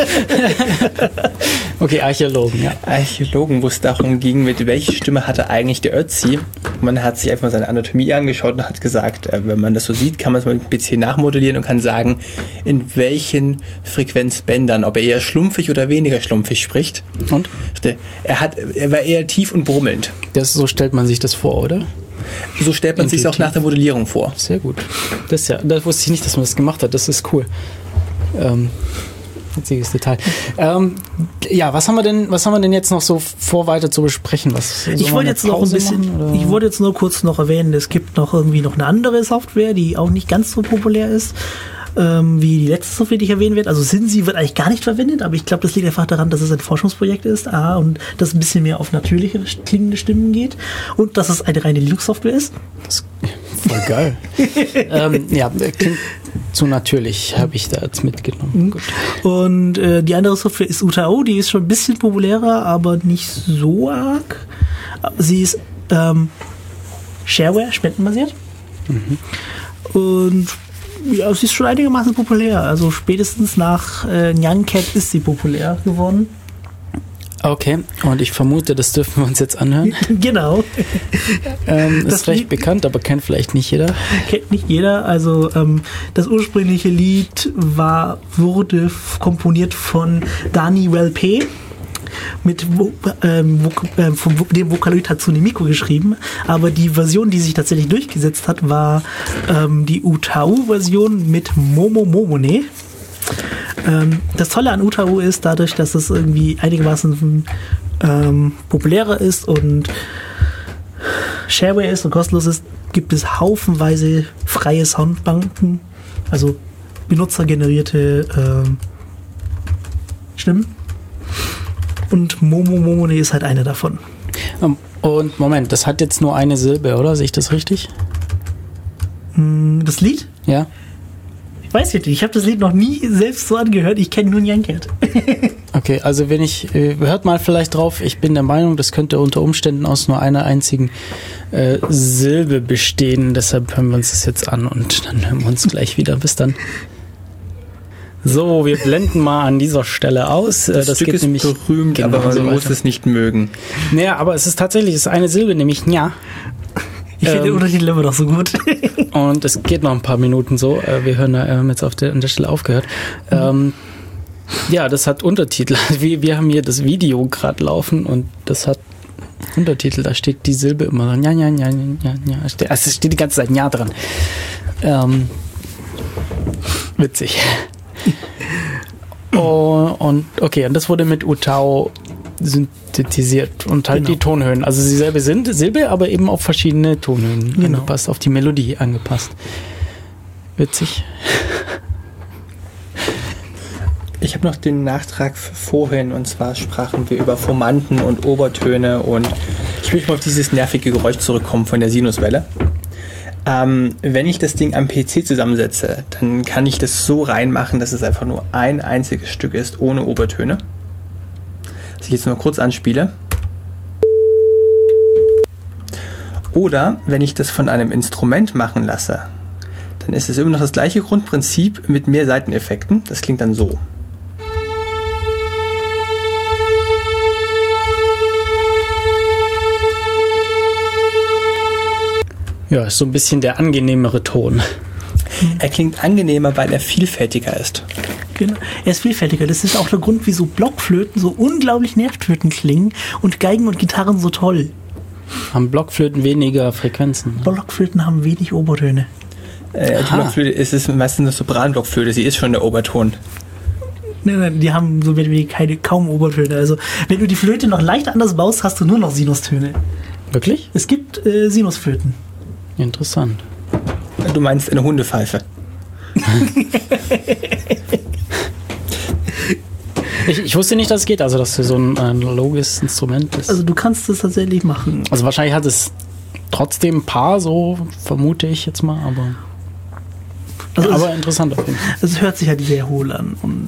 Okay, Archäologen, ja. Archäologen, wo es darum ging, mit welcher Stimme hatte eigentlich der Ötzi. Man hat sich einfach mal seine Anatomie angeschaut und hat gesagt, äh, wenn man das so sieht, kann man es mit dem P C nachmodellieren und kann sagen, in welchen Frequenzbändern, ob er eher schlumpfig oder weniger schlumpfig spricht. Und? Er, hat, er war eher tief und brummelnd. Das, so stellt man sich das vor, oder? So stellt man sich auch nach der Modellierung vor. Sehr gut. Das ja, das wusste ich nicht, dass man das gemacht hat. Das ist cool. Ähm, witziges Detail. Ähm, ja, was haben wir denn, was haben wir denn jetzt noch so vor, weiter zu besprechen? Was, ich wollte jetzt noch ein bisschen, machen, ich wollte jetzt nur kurz noch erwähnen, es gibt noch irgendwie noch eine andere Software, die auch nicht ganz so populär ist. Ähm, wie die letzte Software, die ich erwähnen werde. Also Synsi wird eigentlich gar nicht verwendet, aber ich glaube, das liegt einfach daran, dass es ein Forschungsprojekt ist, ah, und das ein bisschen mehr auf natürliche klingende Stimmen geht und dass es eine reine Linux-Software ist. Das ist voll geil. ähm, ja, klingt zu natürlich, habe ich da jetzt mitgenommen. Mhm. Gut. Und äh, die andere Software ist Utao, die ist schon ein bisschen populärer, aber nicht so arg. Sie ist ähm, Shareware, spendenbasiert. Mhm. Und ja, sie ist schon einigermaßen populär. Also spätestens nach äh, Nyancat ist sie populär geworden. Okay, und ich vermute, das dürfen wir uns jetzt anhören. Genau. ähm, ist recht Lied bekannt, aber kennt vielleicht nicht jeder. Kennt nicht jeder. Also ähm, das ursprüngliche Lied war, wurde f- komponiert von Dani Welpe. Mit ähm, äh, vom, dem Vocaloid Hatsune Miku geschrieben, aber die Version, die sich tatsächlich durchgesetzt hat, war ähm, die Utao-Version mit Momo Momone. Ähm, das Tolle an Utao ist, dadurch, dass es irgendwie einigermaßen ähm, populärer ist und Shareware ist und kostenlos ist, gibt es haufenweise freie Soundbanken, also benutzergenerierte ähm, Stimmen. Und Momo Momone ist halt eine davon. Und Moment, das hat jetzt nur eine Silbe, oder? Sehe ich das richtig? Das Lied? Ja. Ich weiß nicht, ich habe das Lied noch nie selbst so angehört. Ich kenne nur Nyancat. Okay, also wenn ich, äh, hört mal vielleicht drauf, ich bin der Meinung, das könnte unter Umständen aus nur einer einzigen äh, Silbe bestehen. Deshalb hören wir uns das jetzt an und dann hören wir uns gleich wieder. Bis dann. So, wir blenden mal an dieser Stelle aus. Das, das Stück geht ist nämlich berühmt, genau aber man so muss es nicht mögen. Naja, aber es ist tatsächlich, es ist eine Silbe, nämlich Nja. Ich finde ähm, den Untertitel immer noch so gut. Und es geht noch ein paar Minuten so. Wir hören, wir haben jetzt auf der, an der Stelle aufgehört. Mhm. Ähm, ja, das hat Untertitel. Wir, wir haben hier das Video gerade laufen und das hat Untertitel. Da steht die Silbe immer so. Ja, ja, ja, ja, ja. Also es steht die ganze Zeit Ja dran. Ähm, witzig. Oh, und okay, und das wurde mit Utao synthetisiert und halt genau. Die Tonhöhen. Also dieselbe sind Silbe, aber eben auf verschiedene Tonhöhen genau. angepasst, auf die Melodie angepasst. Witzig. Ich habe noch den Nachtrag für vorhin, und zwar sprachen wir über Formanten und Obertöne und ich möchte mal auf dieses nervige Geräusch zurückkommen von der Sinuswelle. Ähm, wenn ich das Ding am P C zusammensetze, dann kann ich das so reinmachen, dass es einfach nur ein einziges Stück ist, ohne Obertöne. Was ich jetzt nur kurz anspiele. Oder wenn ich das von einem Instrument machen lasse, dann ist es immer noch das gleiche Grundprinzip mit mehr Seiteneffekten. Das klingt dann so. Ja, ist so ein bisschen der angenehmere Ton. Er klingt angenehmer, weil er vielfältiger ist. Genau, er ist vielfältiger. Das ist auch der Grund, wieso Blockflöten so unglaublich Nervtöten klingen und Geigen und Gitarren so toll. Haben Blockflöten weniger Frequenzen? Blockflöten haben wenig Obertöne. Äh, die Blockflöte ist, ist meistens eine Sopran-Blockflöte. Sie ist schon der Oberton. Nein, nein, die haben so wie keine, kaum Obertöne. Also wenn du die Flöte noch leicht anders baust, hast du nur noch Sinustöne. Wirklich? Es gibt äh, Sinusflöten. Interessant. Du meinst eine Hundepfeife. ich, ich wusste nicht, dass es geht, also dass so ein analoges Instrument ist. Also du kannst es tatsächlich machen. Also wahrscheinlich hat es trotzdem ein paar, so vermute ich jetzt mal, aber, also ja, es, aber interessant auf jeden Fall. Es hört sich halt sehr hohl an und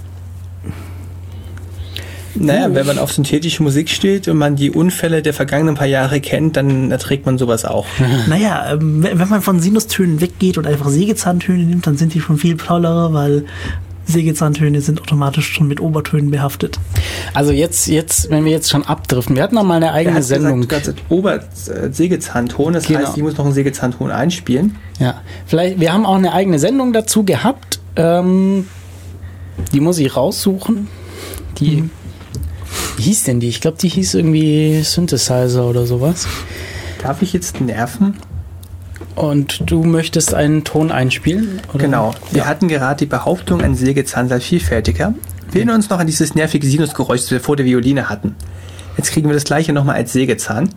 Naja, wenn man auf synthetische Musik steht und man die Unfälle der vergangenen paar Jahre kennt, dann erträgt man sowas auch. Naja, ähm, wenn man von Sinustönen weggeht und einfach Sägezahntöne nimmt, dann sind die schon viel tollerer, weil Sägezahntöne sind automatisch schon mit Obertönen behaftet. Also jetzt, jetzt, wenn wir jetzt schon abdriften, wir hatten noch mal eine eigene Sendung. Gesagt, du hast Ober äh, Sägezahnton, das Genau. heißt, ich muss noch einen Sägezahnton einspielen. Ja, vielleicht, wir haben auch eine eigene Sendung dazu gehabt. Ähm, die muss ich raussuchen. Die, Mhm. wie hieß denn die? Ich glaube, die hieß irgendwie Synthesizer oder sowas. Darf ich jetzt nerven? Und du möchtest einen Ton einspielen? Oder? Genau. Wir Ja. hatten gerade die Behauptung, ein Sägezahn sei vielfältiger. Wir erinnern uns noch an dieses nervige Sinusgeräusch, das wir vor der Violine hatten. Jetzt kriegen wir das gleiche nochmal als Sägezahn.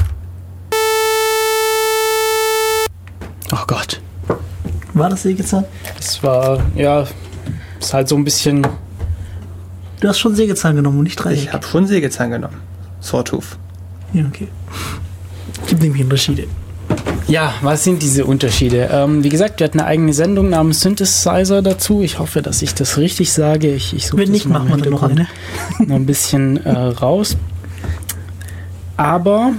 Oh Gott. War das Sägezahn? Es war, ja, ist halt so ein bisschen. Du hast schon Sägezahn genommen und nicht Dreieck. Ich habe schon Sägezahn genommen. Sawtooth. Ja, okay. Gibt nämlich Unterschiede. Ja, was sind diese Unterschiede? Ähm, wie gesagt, wir hatten eine eigene Sendung namens Synthesizer dazu. Ich hoffe, dass ich das richtig sage. Ich, ich suche Wenn nicht, das mal machen im wir dann noch Hintergrund eine. noch ein bisschen äh, raus. Aber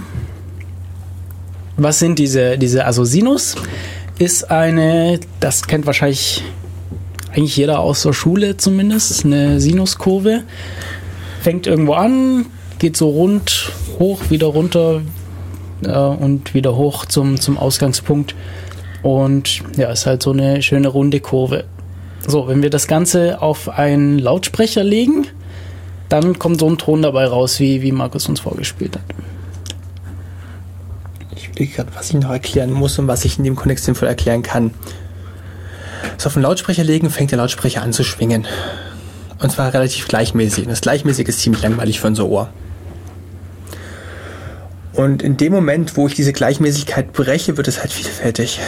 was sind diese, diese, also Sinus ist eine, das kennt wahrscheinlich eigentlich jeder aus der Schule zumindest, eine Sinuskurve. Fängt irgendwo an, geht so rund, hoch, wieder runter äh, und wieder hoch zum, zum Ausgangspunkt. Und ja, ist halt so eine schöne runde Kurve. So, wenn wir das Ganze auf einen Lautsprecher legen, dann kommt so ein Ton dabei raus, wie, wie Markus uns vorgespielt hat. Ich überlege gerade, was ich noch erklären muss und was ich in dem Kontext sinnvoll erklären kann. Das auf den Lautsprecher legen, fängt der Lautsprecher an zu schwingen. Und zwar relativ gleichmäßig. Und das gleichmäßig ist ziemlich langweilig für unser Ohr. Und in dem Moment, wo ich diese Gleichmäßigkeit breche, wird es halt vielfältig.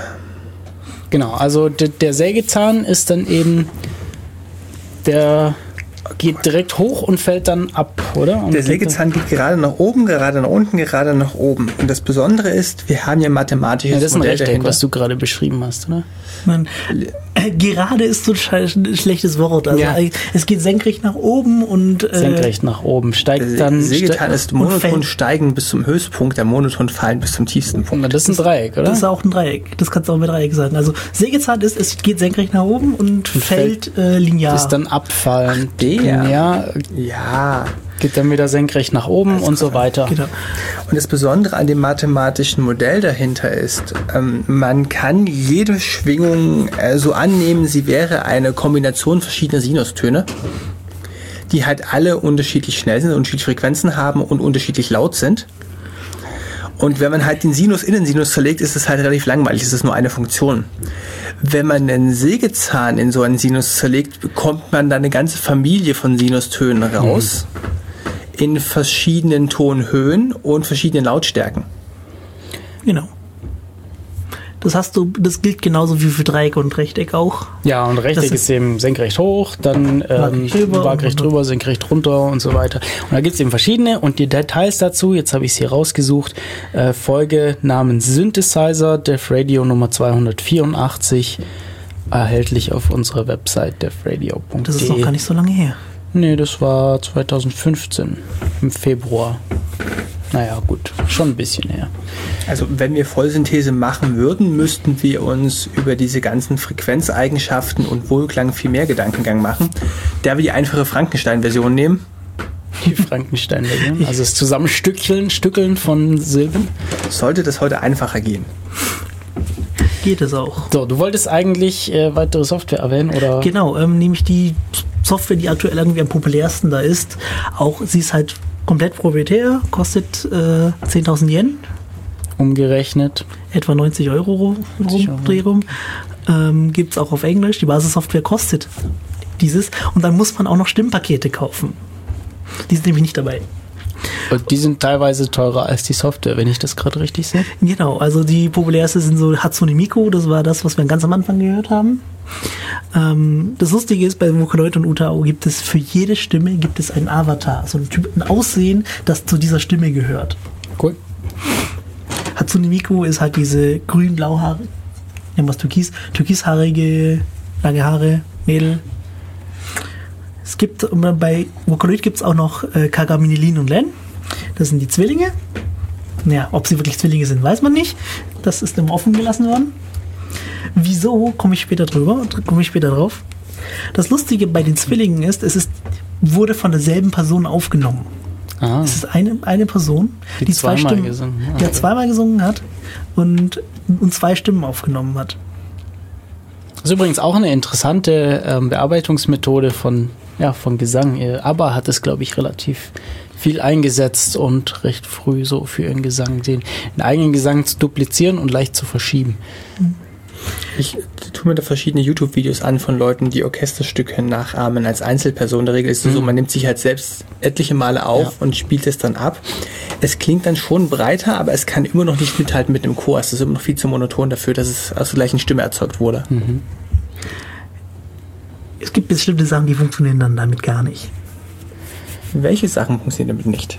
Genau, also d- der Sägezahn ist dann eben, der geht direkt hoch und fällt dann ab, oder? Und Der Sägezahn geht gerade nach oben, gerade nach unten, gerade nach oben. Und das Besondere ist, wir haben ja ein mathematisches ja, das ist ein Modell Rechteck, dahinter. was du gerade beschrieben hast, oder? Man, äh, gerade ist so ein sche- schlechtes Wort. Also Ja. äh, es geht senkrecht nach oben und äh, Senkrecht nach oben, steigt Der dann... Sägezahn ste- ist monoton fällt. steigen bis zum Höchstpunkt, der monoton fallen bis zum tiefsten Punkt. Na, das ist ein Dreieck, oder? das ist auch ein Dreieck. Das kannst du auch mit Dreieck sagen. Also Sägezahn ist, es geht senkrecht nach oben und, fällt äh, linear. ist dann abfallend. Ach, der. Ja, Ja. geht dann wieder senkrecht nach oben und so weiter. Genau. Und das Besondere an dem mathematischen Modell dahinter ist, ähm, man kann jede Schwingung äh, so annehmen, sie wäre eine Kombination verschiedener Sinustöne, die halt alle unterschiedlich schnell sind, unterschiedliche Frequenzen haben und unterschiedlich laut sind. Und wenn man halt den Sinus in den Sinus zerlegt, ist es halt relativ langweilig. Es ist nur eine Funktion. Wenn man einen Sägezahn in so einen Sinus zerlegt, bekommt man da eine ganze Familie von Sinustönen raus. Mhm. In verschiedenen Tonhöhen und verschiedenen Lautstärken. Genau. Das hast du, das gilt genauso wie für Dreieck und Rechteck auch. Ja, und Rechteck Das ist, ist eben senkrecht hoch, dann ähm, Waagrecht rüber waagrecht und- drüber, senkrecht runter und so weiter. Und da gibt es eben verschiedene und die Details dazu, jetzt habe ich es hier rausgesucht, äh, Folge namens Synthesizer, Def Radio Nummer zweihundertvierundachtzig, erhältlich auf unserer Website defradio punkt de. Das ist noch gar nicht so lange her. Nee, das war zweitausendfünfzehn im Februar. Naja, gut, schon ein bisschen her. Also wenn wir Vollsynthese machen würden, müssten wir uns über diese ganzen Frequenzeigenschaften und Wohlklang viel mehr Gedankengang machen. Da wir die einfache Frankenstein-Version nehmen, Die Frankenstein-Version, also das Zusammenstückeln, Stückeln von Silben. sollte das heute einfacher gehen. Geht es auch. So, du wolltest eigentlich äh, weitere Software erwähnen, oder? Genau, ähm, nämlich die Software, die aktuell irgendwie am populärsten da ist. Auch sie ist halt komplett proprietär, kostet äh, zehntausend Yen, Umgerechnet. etwa neunzig Euro rum, neunzig Euro. Dreh rum. Ähm, Gibt es auch auf Englisch. Die Basissoftware kostet dieses. Und dann muss man auch noch Stimmpakete kaufen. Die sind nämlich nicht dabei. Und die sind teilweise teurer als die Software, wenn ich das gerade richtig sehe. Genau, also die populärste sind so Hatsune Miku, das war das, was wir ganz am Anfang gehört haben. Ähm, das Lustige ist, bei Vocaloid und Utao gibt es für jede Stimme gibt es einen Avatar, so ein, typ, ein Aussehen, das zu dieser Stimme gehört. Cool. Hatsune Miku ist halt diese grün-blau-Haare, irgendwas türkis, türkishaarige, lange Haare, Mädel. Es gibt, bei Vocaloid gibt es auch noch äh, Kagami, Lin und Len. Das sind die Zwillinge. Naja, ob sie wirklich Zwillinge sind, weiß man nicht. Das ist immer offen gelassen worden. Wieso, komme ich später drüber, komme ich später drauf. Das Lustige bei den Zwillingen ist, es ist, wurde von derselben Person aufgenommen. Ah. Es ist eine, eine Person, die, die zwei Stimmen, gesungen. Ah, okay. die zweimal gesungen hat und, und zwei Stimmen aufgenommen hat. Das ist übrigens auch eine interessante ähm, Bearbeitungsmethode von, ja, von Gesang. ABBA hat es, glaube ich, relativ viel eingesetzt und recht früh so für ihren Gesang, den, den eigenen Gesang zu duplizieren und leicht zu verschieben. Ich tue mir da verschiedene YouTube-Videos an von Leuten, die Orchesterstücke nachahmen als Einzelperson. In der Regel ist es mhm. so, man nimmt sich halt selbst etliche Male auf ja. und spielt es dann ab. Es klingt dann schon breiter, aber es kann immer noch nicht mithalten mit dem Chor. Es ist immer noch viel zu monoton dafür, dass es aus der gleichen Stimme erzeugt wurde. Mhm. Es gibt bestimmte Sachen, die funktionieren dann damit gar nicht. Welche Sachen funktionieren damit nicht?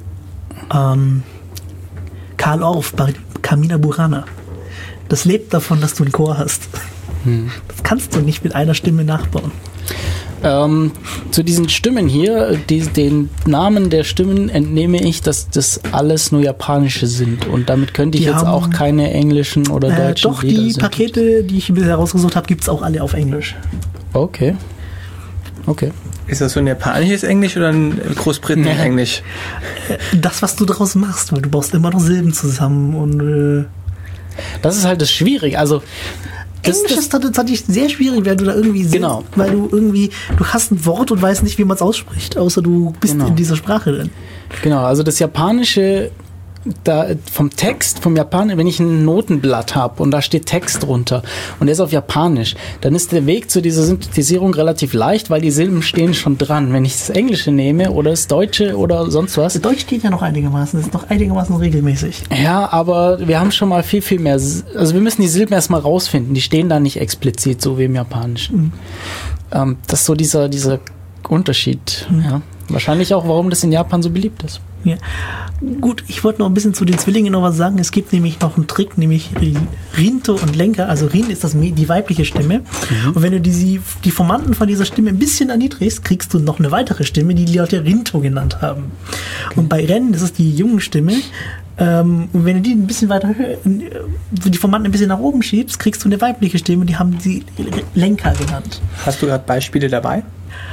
Ähm, Karl Orff bei Carmina Burana. Das lebt davon, dass du einen Chor hast. Hm. Das kannst du nicht mit einer Stimme nachbauen. Ähm, zu diesen Stimmen hier, die, den Namen der Stimmen entnehme ich, dass das alles nur japanische sind. Und damit könnte ich die jetzt haben, auch keine englischen oder äh, deutschen Doch, Lieder die sind. Pakete, die ich bisher rausgesucht habe, gibt es auch alle auf Englisch. Okay. Okay. Ist das so ein japanisches Englisch oder ein Großbritannien-Englisch? Das, was du daraus machst, weil du baust immer noch Silben zusammen und äh das ist halt das Schwierige. Also das, Englisch ist tatsächlich sehr schwierig, weil du da irgendwie genau. Sinn, weil du irgendwie, du hast ein Wort und weißt nicht, wie man es ausspricht, außer du bist genau. in dieser Sprache drin. Genau, also das Japanische, da vom Text, vom Japan, wenn ich ein Notenblatt habe und da steht Text drunter und der ist auf Japanisch, dann ist der Weg zu dieser Synthetisierung relativ leicht, weil die Silben stehen schon dran. Wenn ich das Englische nehme oder das Deutsche oder sonst was. Deutsch steht ja noch einigermaßen, das ist noch einigermaßen regelmäßig. Ja, aber wir haben schon mal viel, viel mehr, also wir müssen die Silben erstmal rausfinden, die stehen da nicht explizit, so wie im Japanischen. Mhm. Ähm, das ist so dieser, dieser Unterschied. Mhm. Ja. Wahrscheinlich auch, warum das in Japan so beliebt ist. Ja. Gut, ich wollte noch ein bisschen zu den Zwillingen noch was sagen. Es gibt nämlich noch einen Trick, nämlich Rinto und Lenka. Also Rin ist das, die weibliche Stimme. Mhm. Und wenn du die, die Formanten von dieser Stimme ein bisschen erniedrigst, kriegst du noch eine weitere Stimme, die die Leute Rinto genannt haben. Okay. Und bei Ren, das ist die junge Stimme. Ähm, und wenn du die ein bisschen weiter höher, die Formanten ein bisschen nach oben schiebst, kriegst du eine weibliche Stimme. Die haben sie Lenka genannt. Hast du gerade Beispiele dabei?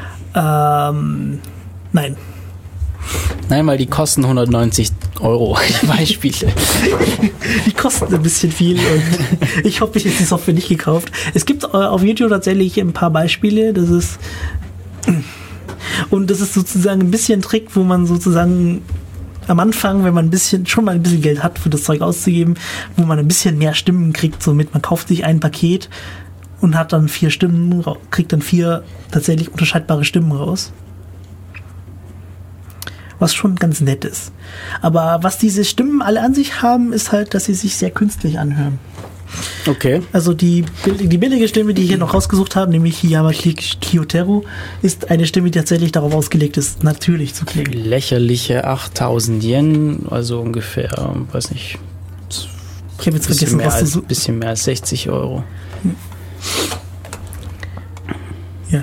Ähm, nein. Nein, weil die kosten hundertneunzig Euro, die Beispiele. Die kosten ein bisschen viel und ich hoffe, ich habe die Software nicht gekauft. Es gibt auf YouTube tatsächlich ein paar Beispiele, das ist und das ist sozusagen ein bisschen ein Trick, wo man sozusagen am Anfang, wenn man ein bisschen, schon mal ein bisschen Geld hat, für das Zeug auszugeben, wo man ein bisschen mehr Stimmen kriegt, somit man kauft sich ein Paket und hat dann vier Stimmen, kriegt dann vier tatsächlich unterscheidbare Stimmen raus. Was schon ganz nett ist. Aber was diese Stimmen alle an sich haben, ist halt, dass sie sich sehr künstlich anhören. Okay. Also die, die billige Stimme, die ich hier noch rausgesucht habe, nämlich Hiyama Kyoteru, ist eine Stimme, die tatsächlich darauf ausgelegt ist, natürlich zu klingen. Lächerliche achttausend Yen, also ungefähr, weiß nicht, ich habe jetzt vergessen, mehr was als, du so... bisschen mehr als sechzig Euro. Ja.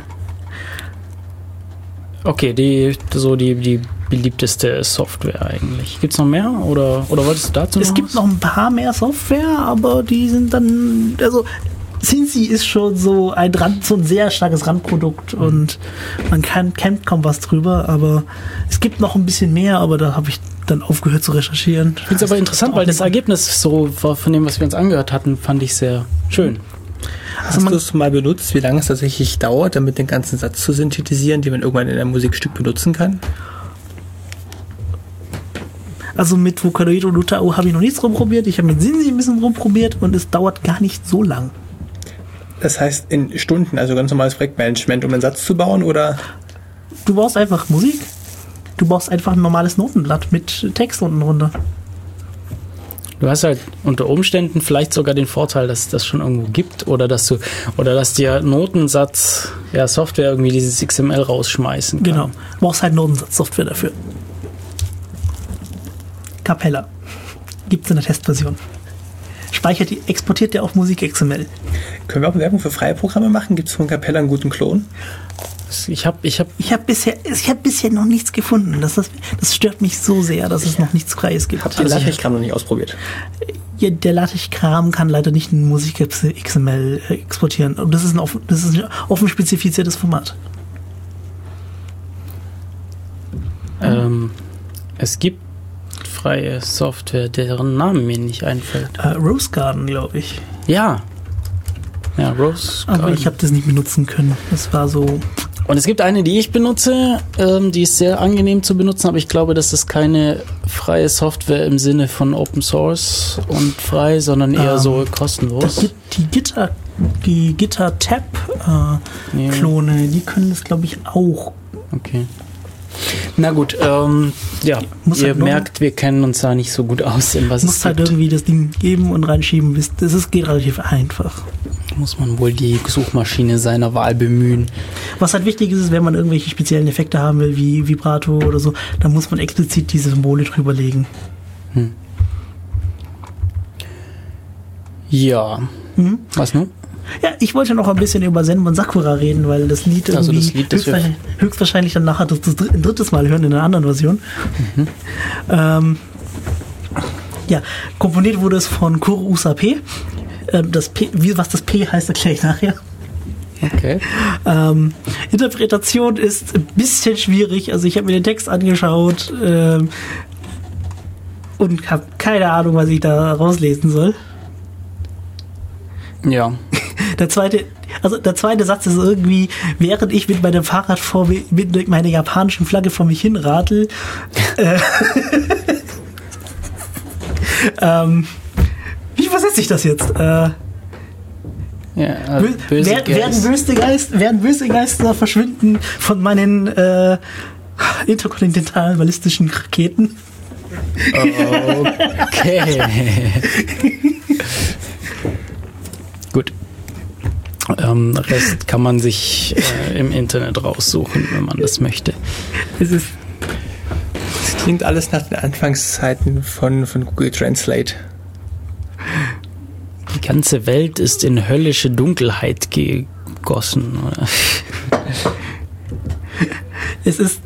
Okay, die, so die, die beliebteste Software eigentlich. Gibt es noch mehr oder, oder wolltest du dazu noch Es gibt was? noch ein paar mehr Software, aber die sind dann, also Cincy ist schon so ein Rand, so ein sehr starkes Randprodukt mhm. und man kann, kennt kaum was drüber, aber es gibt noch ein bisschen mehr, aber da habe ich dann aufgehört zu recherchieren. Ich finde es aber interessant, weil das Ergebnis so von dem, was wir uns angehört hatten, fand ich sehr schön. Hast also du es mal benutzt, wie lange es tatsächlich dauert, damit den ganzen Satz zu synthetisieren, den man irgendwann in einem Musikstück benutzen kann? Also mit Vocaloid und Utao habe ich noch nichts rumprobiert. Ich habe mit Cincy ein bisschen rumprobiert und es dauert gar nicht so lang. Das heißt in Stunden, also ganz normales Projektmanagement, um einen Satz zu bauen, oder? Du brauchst einfach Musik. Du brauchst einfach ein normales Notenblatt mit Text unten drunter. Du hast halt unter Umständen vielleicht sogar den Vorteil, dass es das schon irgendwo gibt oder dass du oder dass dir Notensatz, ja, Software irgendwie dieses X M L rausschmeißen kann. Genau. Du brauchst halt Notensatzsoftware dafür. Capella. Gibt's in der Testversion. Speichert die, exportiert der auch Musik X M L. Können wir auch Werbung für freie Programme machen? Gibt es von Capella einen guten Klon? Ich habe ich hab, ich hab bisher, ich hab bisher noch nichts gefunden. Das, das, das stört mich so sehr, dass es noch nichts Freies gibt. Habt ihr Also, LaTeX-Kram noch nicht ausprobiert? Ja, der LaTeX-Kram kann leider nicht in Musik X M L exportieren. Und das ist ein offen, das ist ein offen spezifiziertes Format. ähm, es gibt freie Software, deren Name mir nicht einfällt. Äh, Rose Garden, glaube ich. Ja. Ja, Rose Garden. Aber ich habe das nicht benutzen können. Das war so... Und es gibt eine, die ich benutze, ähm, die ist sehr angenehm zu benutzen, aber ich glaube, das ist keine freie Software im Sinne von Open Source und frei, sondern eher ähm, so kostenlos. Die, die Gitter, die Gitter Tab äh, ja. Klone, die können das, glaube ich, auch. Okay. Na gut, ähm, ja, muss ihr halt merkt, wir kennen uns da nicht so gut aus, in was es muss halt gibt. irgendwie das Ding geben und reinschieben. Das ist, geht relativ einfach. Muss man wohl die Suchmaschine seiner Wahl bemühen. Was halt wichtig ist, ist, wenn man irgendwelche speziellen Effekte haben will, wie Vibrato oder so, dann muss man explizit diese Symbole drüberlegen. Hm. Ja. Mhm. Was nun? Ja, ich wollte noch ein bisschen über Senbon Sakura reden, weil das Lied irgendwie also das Lied, das höchstwahrscheinlich, höchstwahrscheinlich dann nachher das, das ein drittes Mal hören in einer anderen Version. Mhm. Ähm, ja, komponiert wurde es von Kuro Usape. Ähm, das P, wie, was das P heißt, erkläre ich nachher. Okay. Ähm, Interpretation ist ein bisschen schwierig. Also ich habe mir den Text angeschaut ähm, und habe keine Ahnung, was ich da rauslesen soll. Ja. Der zweite, also der zweite Satz ist irgendwie, während ich mit meinem Fahrrad vor mir, mit meiner japanischen Flagge vor mich hinradel, äh, ähm, wie übersetze ich das jetzt? Äh, ja, äh, böse wer, werden, böse Geist, werden böse Geister verschwinden von meinen äh, interkontinentalen ballistischen Raketen? Okay. Gut. Ähm, Rest kann man sich äh, im Internet raussuchen, wenn man das möchte. Es ist das klingt alles nach den Anfangszeiten von, von Google Translate. Die ganze Welt ist in höllische Dunkelheit gegossen. Oder? Es ist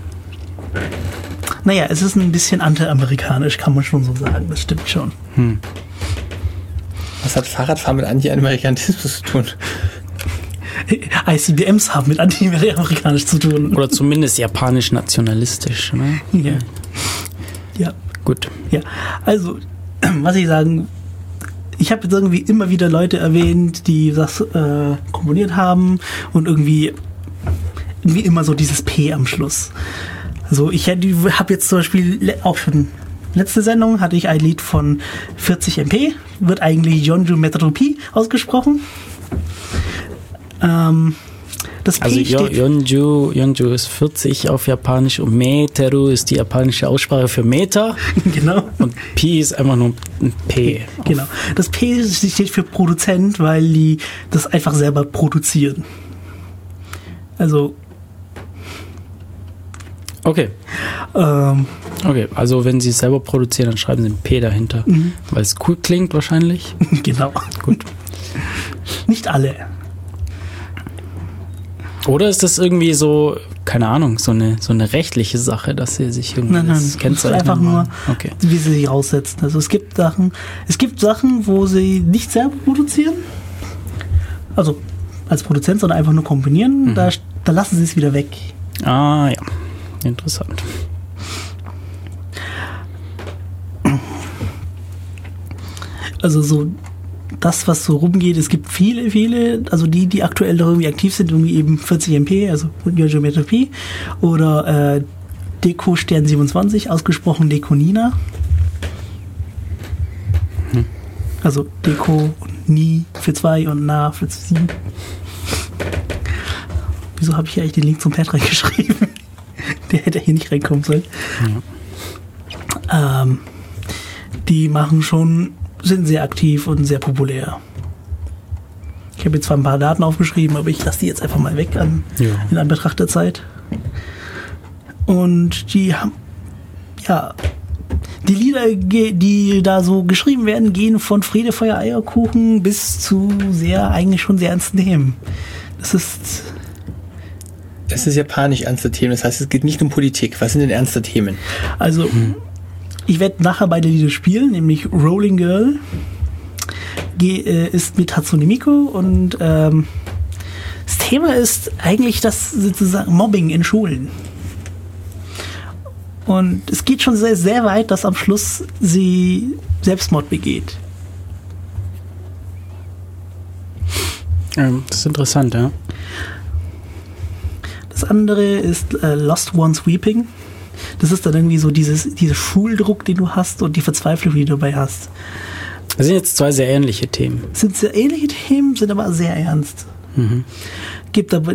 naja, es ist ein bisschen anti-amerikanisch, kann man schon so sagen. Das stimmt schon. Hm. Was hat Fahrradfahren mit Anti-Amerikanismus zu tun? I C B Ms haben mit anti-amerikanisch zu tun. Oder zumindest japanisch-nationalistisch. Ne? Ja. Ja. Gut. Ja, also, was ich sagen, ich habe jetzt irgendwie immer wieder Leute erwähnt, die das äh, komponiert haben und irgendwie, irgendwie immer so dieses P am Schluss. Also ich habe jetzt zum Beispiel auch schon letzte Sendung hatte ich ein Lied von vierzig M P, wird eigentlich Yonju Metropie ausgesprochen. Ähm, das P also steht Yonju, Yonju ist vierzig auf Japanisch und Meteru ist die japanische Aussprache für Meter. Genau. Und Pi ist einfach nur ein P. Genau. Das P steht für Produzent, weil die das einfach selber produzieren. Also okay. Ähm, okay, also wenn sie es selber produzieren, dann schreiben sie ein P dahinter. Mhm. Weil es cool klingt wahrscheinlich. Genau. Gut. Nicht alle. Oder ist das irgendwie so, keine Ahnung, so eine, so eine rechtliche Sache, dass sie sich irgendwie nein, nein, das kennzeichnen? Einfach nur, okay. wie sie sich aussetzen. Also es gibt Sachen, es gibt Sachen, wo sie nicht selber produzieren. Also als Produzent, sondern einfach nur komponieren. Mhm. Da, da lassen sie es wieder weg. Ah ja. Interessant. Also so das, was so rumgeht, es gibt viele, viele, also die, die aktuell da irgendwie aktiv sind, irgendwie eben vierzig M P, also Yonju Metropie oder äh, Deko Stern siebenundzwanzig, ausgesprochen Dekonina. Hm. Also Deko und Nie für zwei und Na für sieben. Wieso habe ich hier eigentlich den Link zum Pad reingeschrieben? Der hätte hier nicht reinkommen sollen. Ja. Ähm, die machen schon, sind sehr aktiv und sehr populär. Ich habe jetzt zwar ein paar Daten aufgeschrieben, aber ich lasse die jetzt einfach mal weg an, ja. in Anbetracht der Zeit. Und die haben, ja, die Lieder, die da so geschrieben werden, gehen von Friede, Feuer, Eierkuchen bis zu sehr, eigentlich schon sehr ernsten Themen. Das ist... Das ist japanisch ernste Themen, das heißt, es geht nicht um Politik. Was sind denn ernste Themen? Also, hm. ich werde nachher beide Lieder spielen, nämlich Rolling Girl ist mit Hatsune Miku und ähm, das Thema ist eigentlich das sozusagen Mobbing in Schulen. Und es geht schon sehr, sehr weit, dass am Schluss sie Selbstmord begeht. Ähm, das ist interessant, ja. Das andere ist äh, Lost Ones Weeping. Das ist dann irgendwie so dieses, dieser Schuldruck, den du hast und die Verzweiflung, die du dabei hast. Das sind jetzt zwei sehr ähnliche Themen. Sind sehr ähnliche Themen, sind aber sehr ernst. Mhm. Gibt aber...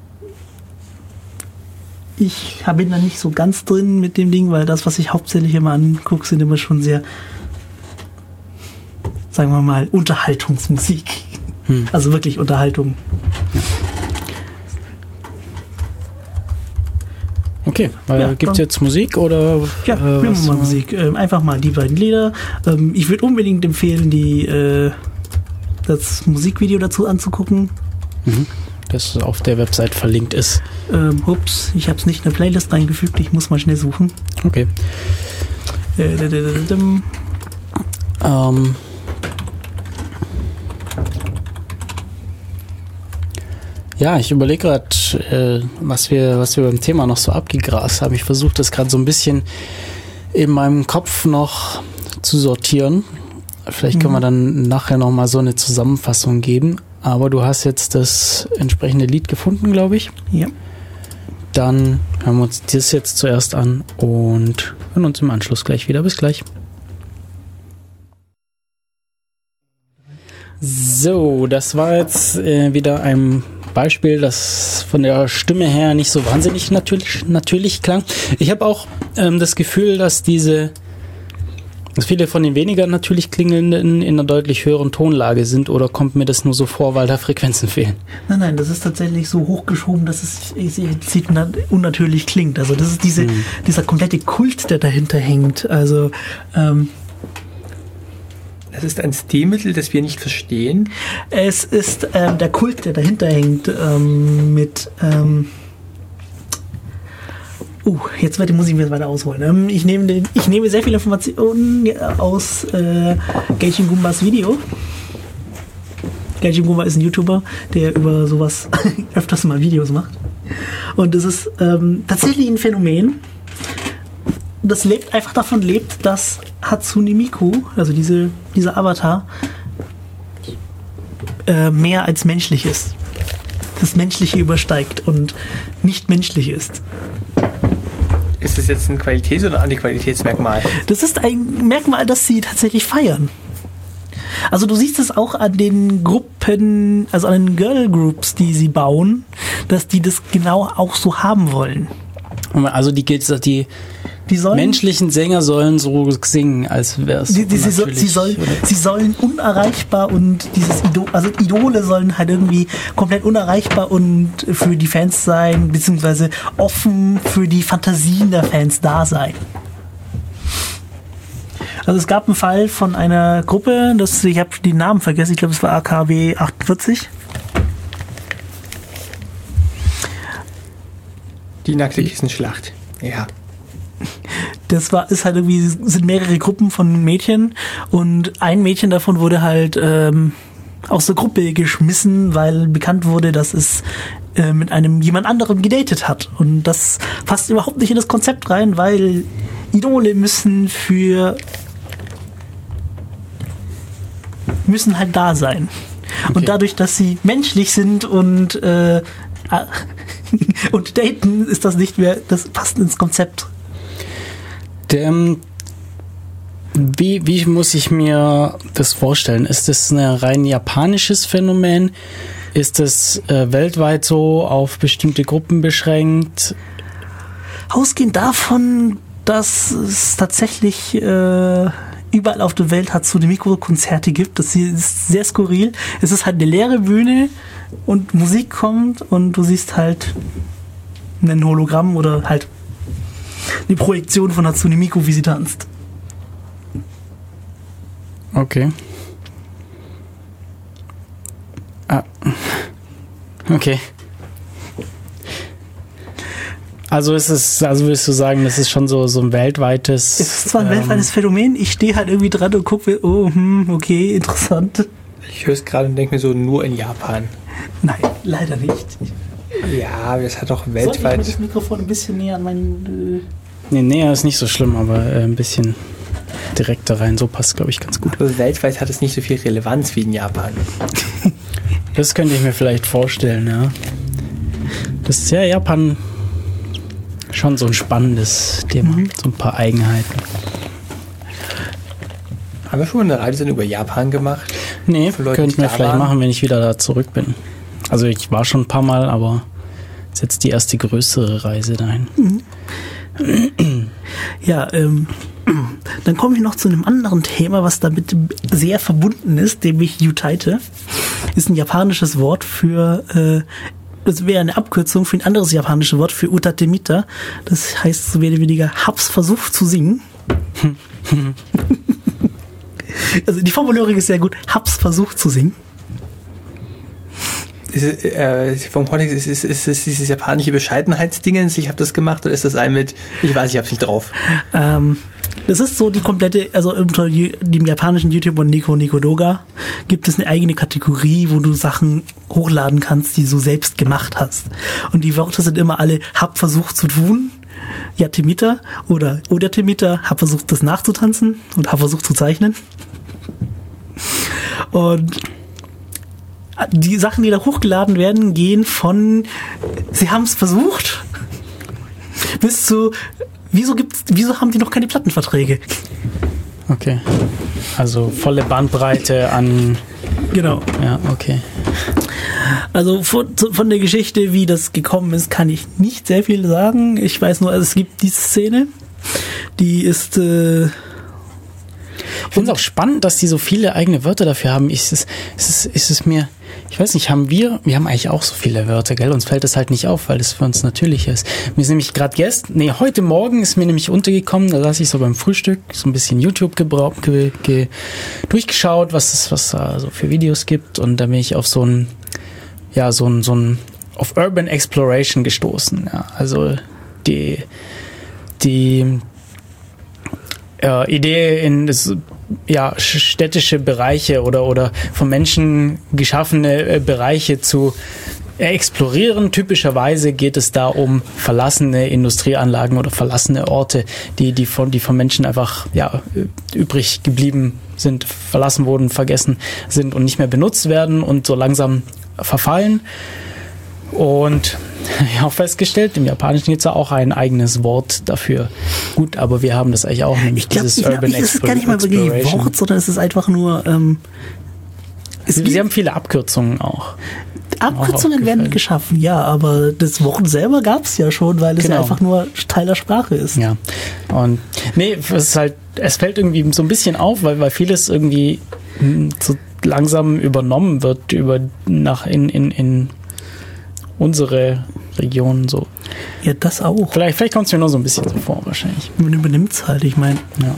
Ich bin da nicht so ganz drin mit dem Ding, weil das, was ich hauptsächlich immer angucke, sind immer schon sehr, sagen wir mal, Unterhaltungsmusik. Hm. Also wirklich Unterhaltung. Ja. Okay, weil ja, gibt es jetzt Musik oder? Ja, äh, wir machen mal Musik. Ähm, einfach mal die beiden Lieder. Ähm, ich würde unbedingt empfehlen, die äh, das Musikvideo dazu anzugucken. Mhm. Das auf der Website verlinkt ist. Ähm, ups, ich habe es nicht in eine Playlist reingefügt. Ich muss mal schnell suchen. Okay. Äh, da, da, da, da, da. Ähm. Ja, ich überlege gerade, äh, was wir, was wir beim Thema noch so abgegrast haben. Ich versuche das gerade so ein bisschen in meinem Kopf noch zu sortieren. Vielleicht können mhm. wir dann nachher noch mal so eine Zusammenfassung geben. Aber du hast jetzt das entsprechende Lied gefunden, glaube ich. Ja. Dann hören wir uns das jetzt zuerst an und hören uns im Anschluss gleich wieder. Bis gleich. So, das war jetzt äh, wieder ein Beispiel, das von der Stimme her nicht so wahnsinnig natürlich, natürlich klang. Ich habe auch ähm, das Gefühl, dass diese, dass viele von den weniger natürlich klingelnden in einer deutlich höheren Tonlage sind, oder kommt mir das nur so vor, weil da Frequenzen fehlen? Nein, nein, das ist tatsächlich so hochgeschoben, dass es sieht unnatürlich klingt. Also das ist diese, hm. dieser komplette Kult, der dahinter hängt. Also ähm, das ist ein Stilmittel, das wir nicht verstehen. Es ist ähm, der Kult, der dahinter hängt, ähm, mit ähm Uh, jetzt muss ich mir weiter ausholen. Ähm, ich, nehme den, ich nehme sehr viele Informationen aus äh, Gaijin Gumbas Video. Gaijin Gumba ist ein YouTuber, der über sowas öfters mal Videos macht. Und es ist ähm, tatsächlich ein Phänomen, das lebt, einfach davon lebt, dass Hatsune Miku, also diese, dieser Avatar, äh, mehr als menschlich ist. Das Menschliche übersteigt und nicht menschlich ist. Ist das jetzt ein Qualitäts- oder Antiqualitätsmerkmal? Das ist ein Merkmal, das sie tatsächlich feiern. Also du siehst es auch an den Gruppen, also an den Girl Groups, die sie bauen, dass die das genau auch so haben wollen. Also die geht die Die sollen, menschlichen Sänger sollen so singen, als wäre es die, die, sie, so, sie, sollen, sie sollen unerreichbar und dieses Idol, also Idole sollen halt irgendwie komplett unerreichbar und für die Fans sein, beziehungsweise offen für die Fantasien der Fans da sein. Also es gab einen Fall von einer Gruppe, das, ich habe den Namen vergessen, ich glaube es war A K B achtundvierzig. Die nackte Kissenschlacht, ja. Das war, ist halt irgendwie, sind mehrere Gruppen von Mädchen und ein Mädchen davon wurde halt ähm, aus der Gruppe geschmissen, weil bekannt wurde, dass es äh, mit einem jemand anderem gedatet hat. Und das passt überhaupt nicht in das Konzept rein, weil Idole müssen für müssen halt da sein. Okay. Und dadurch, dass sie menschlich sind und äh, und daten, ist das nicht mehr, das passt ins Konzept. Der, Wie, wie muss ich mir das vorstellen? Ist das ein rein japanisches Phänomen? Ist es äh, weltweit so auf bestimmte Gruppen beschränkt? Ausgehend davon, dass es tatsächlich äh, überall auf der Welt Hatsune Miku-Konzerte gibt. Das hier ist sehr skurril. Es ist halt eine leere Bühne und Musik kommt und du siehst halt ein Hologramm oder halt eine Projektion von Hatsune Miku, wie sie tanzt. Okay. Ah. Okay. Also ist es, also willst du sagen, das ist schon so, so ein weltweites... Es ist zwar ein ähm, weltweites Phänomen, ich stehe halt irgendwie dran und gucke, oh, hm, okay, interessant. Ich höre es gerade und denke mir so, nur in Japan. Nein, leider nicht. Ja, aber das hat auch Sollte ich weltweit... mal das Mikrofon ein bisschen näher an meinen... Äh Nee, näher ist nicht so schlimm, aber äh, ein bisschen direkter rein. So passt, glaube ich, ganz gut. Aber weltweit hat es nicht so viel Relevanz wie in Japan. Das könnte ich mir vielleicht vorstellen, ja. Das ist ja Japan schon so ein spannendes Thema. Mhm. So ein paar Eigenheiten. Haben wir schon mal eine Reise über Japan gemacht? Nee, Leute, könnten wir vielleicht waren? machen, wenn ich wieder da zurück bin. Also ich war schon ein paar Mal, aber ist jetzt die erste größere Reise dahin. Mhm. Ja, ähm, dann komme ich noch zu einem anderen Thema, was damit sehr verbunden ist, nämlich Yutaite. Ist ein japanisches Wort für, äh, das wäre eine Abkürzung für ein anderes japanisches Wort für Utatemita. Das heißt so mehr oder weniger, hab's versucht zu singen. Also die Formulierung ist sehr gut, hab's versucht zu singen. Ist, äh, vom Kontext ist, ist, ist, ist dieses japanische Bescheidenheitsdingens, ich habe das gemacht, oder ist das ein mit, ich weiß, ich hab's nicht drauf? Ähm, das ist so die komplette, also unter dem japanischen YouTube und Nico Nico Doga gibt es eine eigene Kategorie, wo du Sachen hochladen kannst, die du selbst gemacht hast. Und die Wörter sind immer alle, hab versucht zu tun, Yatemita oder Odatemita, hab versucht das nachzutanzen und hab versucht zu zeichnen. Und die Sachen, die da hochgeladen werden, gehen von sie haben es versucht bis zu wieso gibt's, wieso haben die noch keine Plattenverträge? Okay. Also volle Bandbreite an... Genau. Ja, okay. Also von, von der Geschichte, wie das gekommen ist, kann ich nicht sehr viel sagen. Ich weiß nur, also es gibt diese Szene, die ist... Äh, ich finde es auch spannend, dass die so viele eigene Wörter dafür haben. Ist es, ist es, ist es mir, ich weiß nicht, haben wir, wir haben eigentlich auch so viele Wörter, gell? Uns fällt das halt nicht auf, weil das für uns natürlich ist. Mir ist nämlich gerade gestern, nee, heute Morgen ist mir nämlich untergekommen, da saß ich so beim Frühstück, so ein bisschen YouTube gebraucht, ge, ge, durchgeschaut, was es, was da so für Videos gibt, und da bin ich auf so ein, ja, so ein, so ein, auf Urban Exploration gestoßen, ja. Also, die, die, äh, Idee in das, ja, städtische Bereiche oder, oder von Menschen geschaffene äh, Bereiche zu äh, explorieren. Typischerweise geht es da um verlassene Industrieanlagen oder verlassene Orte, die, die von, die von Menschen einfach, ja, übrig geblieben sind, verlassen wurden, vergessen sind und nicht mehr benutzt werden und so langsam verfallen. Und ich habe auch festgestellt, im Japanischen gibt es ja auch ein eigenes Wort dafür. Gut, aber wir haben das eigentlich auch, nämlich ich glaub, dieses ich glaub, Urban Exploration. Es ist gar nicht mal wirklich ein Wort, sondern es ist einfach nur... Ähm, es Sie, Sie haben viele Abkürzungen auch. Abkürzungen auch werden geschaffen, ja, aber das Wort selber gab es ja schon, weil es genau. ja einfach nur Teil der Sprache ist. Ja, und nee, es ist halt, es fällt irgendwie so ein bisschen auf, weil, weil vieles irgendwie so langsam übernommen wird über nach in, in, in unsere Region so. Ja, das auch. Vielleicht, vielleicht kommt es mir nur so ein bisschen so vor, wahrscheinlich. Man übernimmt es halt, ich meine. Ja.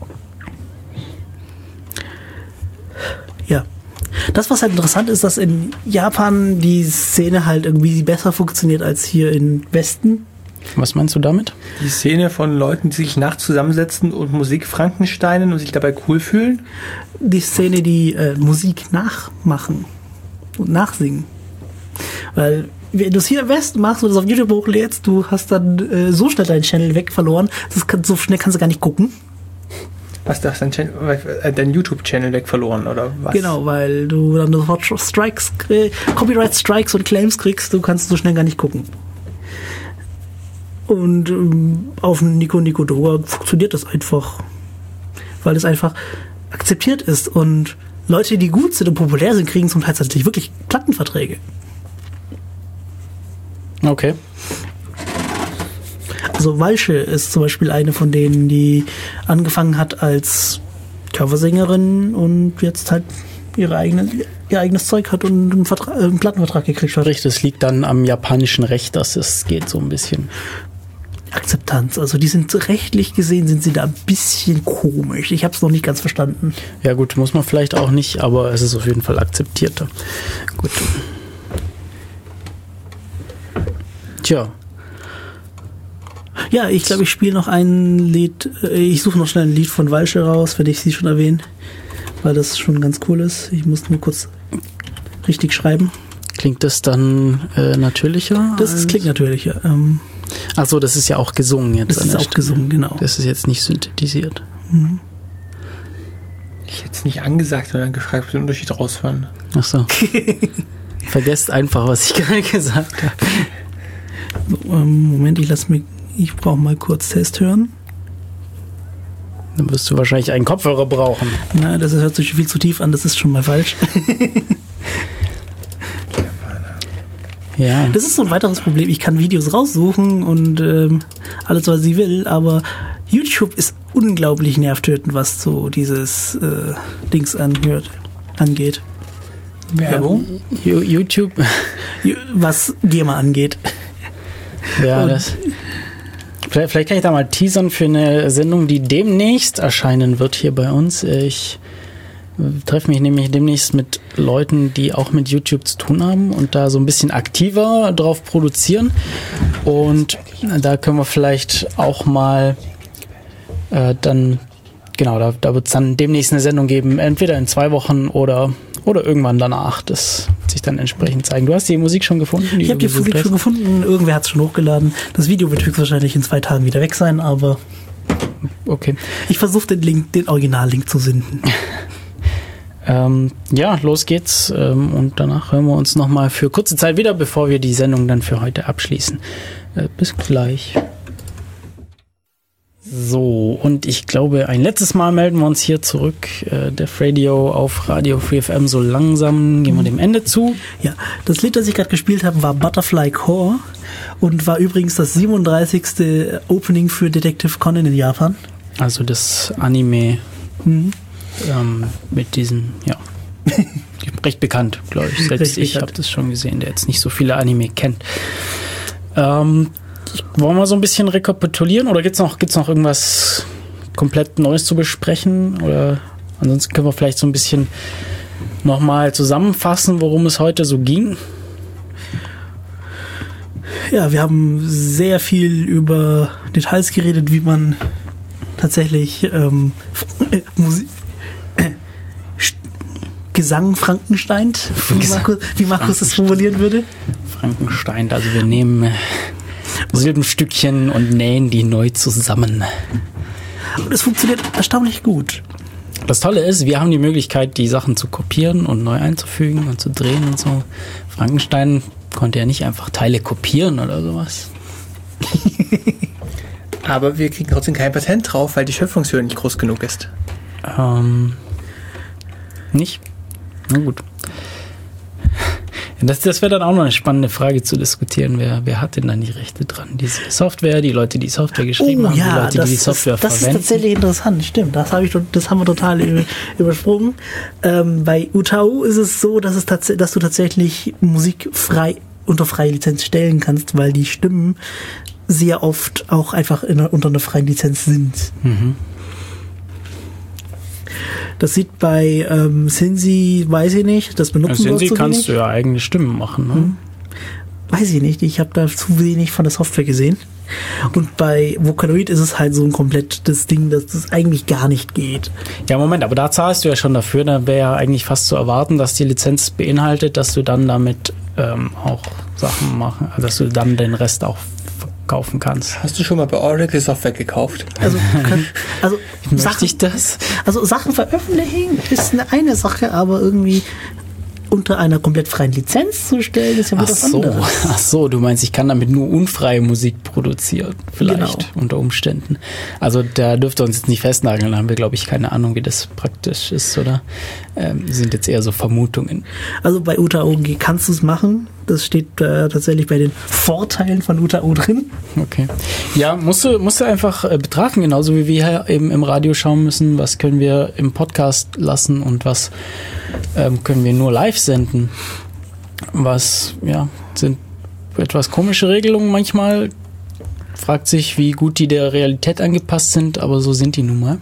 Ja. Das, was halt interessant ist, dass in Japan die Szene halt irgendwie besser funktioniert als hier im Westen. Was meinst du damit? Die Szene von Leuten, die sich nachts zusammensetzen und Musik Frankensteinen und sich dabei cool fühlen? Die Szene, die äh, Musik nachmachen und nachsingen. Weil wenn du es hier im Westen machst und das auf YouTube hochlädst, du hast dann äh, so schnell deinen Channel weg verloren, das kann, so schnell kannst du gar nicht gucken. Was, du hast dein, Channel, äh, dein YouTube-Channel weg verloren, oder was? Genau, weil du dann sofort Strikes, äh, Copyright-Strikes und Claims kriegst, du kannst so schnell gar nicht gucken. Und ähm, auf Nico Nico Doga funktioniert das einfach. weil es einfach akzeptiert ist und Leute, die gut sind und populär sind, kriegen zum Teil tatsächlich wirklich Plattenverträge. Okay. Also Walsche ist zum Beispiel eine von denen, die angefangen hat als Coversängerin und jetzt halt ihre eigene, ihr eigenes Zeug hat und einen, Vertra- äh, einen Plattenvertrag gekriegt hat. Richtig, das liegt dann am japanischen Recht, dass es geht so ein bisschen. Akzeptanz, also die sind rechtlich gesehen, sind sie da ein bisschen komisch. Ich habe es noch nicht ganz verstanden. Ja gut, muss man vielleicht auch nicht, aber es ist auf jeden Fall akzeptierter. Gut. Tja. Ja, ich glaube, ich spiele noch ein Lied, ich suche noch schnell ein Lied von Walsche raus, wenn ich sie schon erwähne, weil das schon ganz cool ist. Ich muss nur kurz richtig schreiben. Klingt das dann äh, natürlicher? Das ist, klingt natürlicher. Ähm, Ach so, das ist ja auch gesungen jetzt. Das ist auch Stimme. gesungen, genau. Das ist jetzt nicht synthetisiert. Mhm. Ich hätte es nicht angesagt, sondern gefragt, ob wir den Unterschied raushören. Ach so. Vergesst einfach, was ich gerade gesagt habe. So, ähm, Moment, ich lass mich, ich brauche mal kurz Test hören. Dann wirst du wahrscheinlich einen Kopfhörer brauchen. Nein, das hört sich viel zu tief an, das ist schon mal falsch. Ja. Das ist so ein weiteres Problem. Ich kann Videos raussuchen und ähm, alles, was ich will, aber YouTube ist unglaublich nervtötend, was so dieses äh, Dings anhört, angeht. Werbung? Ja, YouTube. Was GEMA angeht. Ja, und das. Vielleicht, vielleicht kann ich da mal teasern für eine Sendung, die demnächst erscheinen wird hier bei uns. Ich treffe mich nämlich demnächst mit Leuten, die auch mit YouTube zu tun haben und da so ein bisschen aktiver drauf produzieren. Und da können wir vielleicht auch mal äh, dann, genau, da, da wird es dann demnächst eine Sendung geben, entweder in zwei Wochen oder, oder irgendwann danach. Das wird sich dann entsprechend zeigen. Du hast die Musik schon gefunden? Die ich habe die Musik schon gefunden, irgendwer hat es schon hochgeladen. Das Video wird höchstwahrscheinlich in zwei Tagen wieder weg sein, aber okay. Ich versuche den Link, den Originallink zu senden. Ähm, ja, los geht's ähm, und danach hören wir uns nochmal für kurze Zeit wieder, bevor wir die Sendung dann für heute abschließen. Äh, bis gleich. So, und ich glaube, ein letztes Mal melden wir uns hier zurück. Äh, Def Radio auf Radio Free F M. So langsam gehen wir dem Ende zu. Ja, das Lied, das ich gerade gespielt habe, war Butterfly Core und war übrigens das siebenunddreißigste Opening für Detective Conan in Japan. Also das Anime. Mhm. Ähm, mit diesem, ja, recht bekannt, glaube ich. Selbst Recht ich bekannt. habe das schon gesehen, der jetzt nicht so viele Anime kennt. Ähm, wollen wir so ein bisschen rekapitulieren oder gibt's noch, gibt's noch irgendwas komplett Neues zu besprechen? Oder ansonsten können wir vielleicht so ein bisschen nochmal zusammenfassen, worum es heute so ging. Ja, wir haben sehr viel über Details geredet, wie man tatsächlich ähm, äh, Musik Gesang Frankenstein, wie Markus, wie Markus es formulieren würde. Frankenstein, also wir nehmen äh, Silbenstückchen und nähen die neu zusammen. Und es funktioniert erstaunlich gut. Das Tolle ist, wir haben die Möglichkeit, die Sachen zu kopieren und neu einzufügen und zu drehen und so. Frankenstein konnte ja nicht einfach Teile kopieren oder sowas. Aber wir kriegen trotzdem kein Patent drauf, weil die Schöpfungshöhe nicht groß genug ist. Ähm, nicht? Na gut. Das, das wäre dann auch noch eine spannende Frage zu diskutieren. Wer, wer hat denn dann die Rechte dran? Diese Software, die Leute, die Software geschrieben oh, haben, ja, die Leute, das die die Software ist, das verwenden. Das ist tatsächlich interessant, stimmt. Das, hab ich, das haben wir total über, übersprungen. Ähm, bei Utau ist es so, dass, es tats- dass du tatsächlich Musik frei unter freie Lizenz stellen kannst, weil die Stimmen sehr oft auch einfach in, unter einer freien Lizenz sind. Mhm. Das sieht bei ähm, Synsi, weiß ich nicht, das benutzen wir Synsi zu kannst wenig. du ja eigene Stimmen machen, ne? Hm. Weiß ich nicht, ich habe da zu wenig von der Software gesehen. Und bei Vocaloid ist es halt so ein komplettes Ding, dass das eigentlich gar nicht geht. Ja, Moment, aber da zahlst du ja schon dafür. Da wäre ja eigentlich fast zu erwarten, dass die Lizenz beinhaltet, dass du dann damit ähm, auch Sachen machen, also dass du dann den Rest auch kaufen kannst. Hast du schon mal bei Oracle Software gekauft? Also, kann, also Möchte Sachen, ich das? also Sachen veröffentlichen ist eine, eine Sache, aber irgendwie unter einer komplett freien Lizenz zu stellen, ist ja wieder Ach was so, anderes. ach so, du meinst, ich kann damit nur unfreie Musik produzieren, vielleicht Genau. unter Umständen. Also da dürft ihr uns jetzt nicht festnageln, da haben wir, glaube ich, keine Ahnung, wie das praktisch ist, oder? Ähm, sind jetzt eher so Vermutungen. Also bei U T A O G kannst du es machen. Das steht äh, tatsächlich bei den Vorteilen von U T A O drin. Okay. Ja, musst du, musst du einfach äh, betrachten, genauso wie wir hier eben im Radio schauen müssen, was können wir im Podcast lassen und was ähm, können wir nur live senden. Was, ja, sind etwas komische Regelungen manchmal. Fragt sich, wie gut die der Realität angepasst sind, aber so sind die nun mal.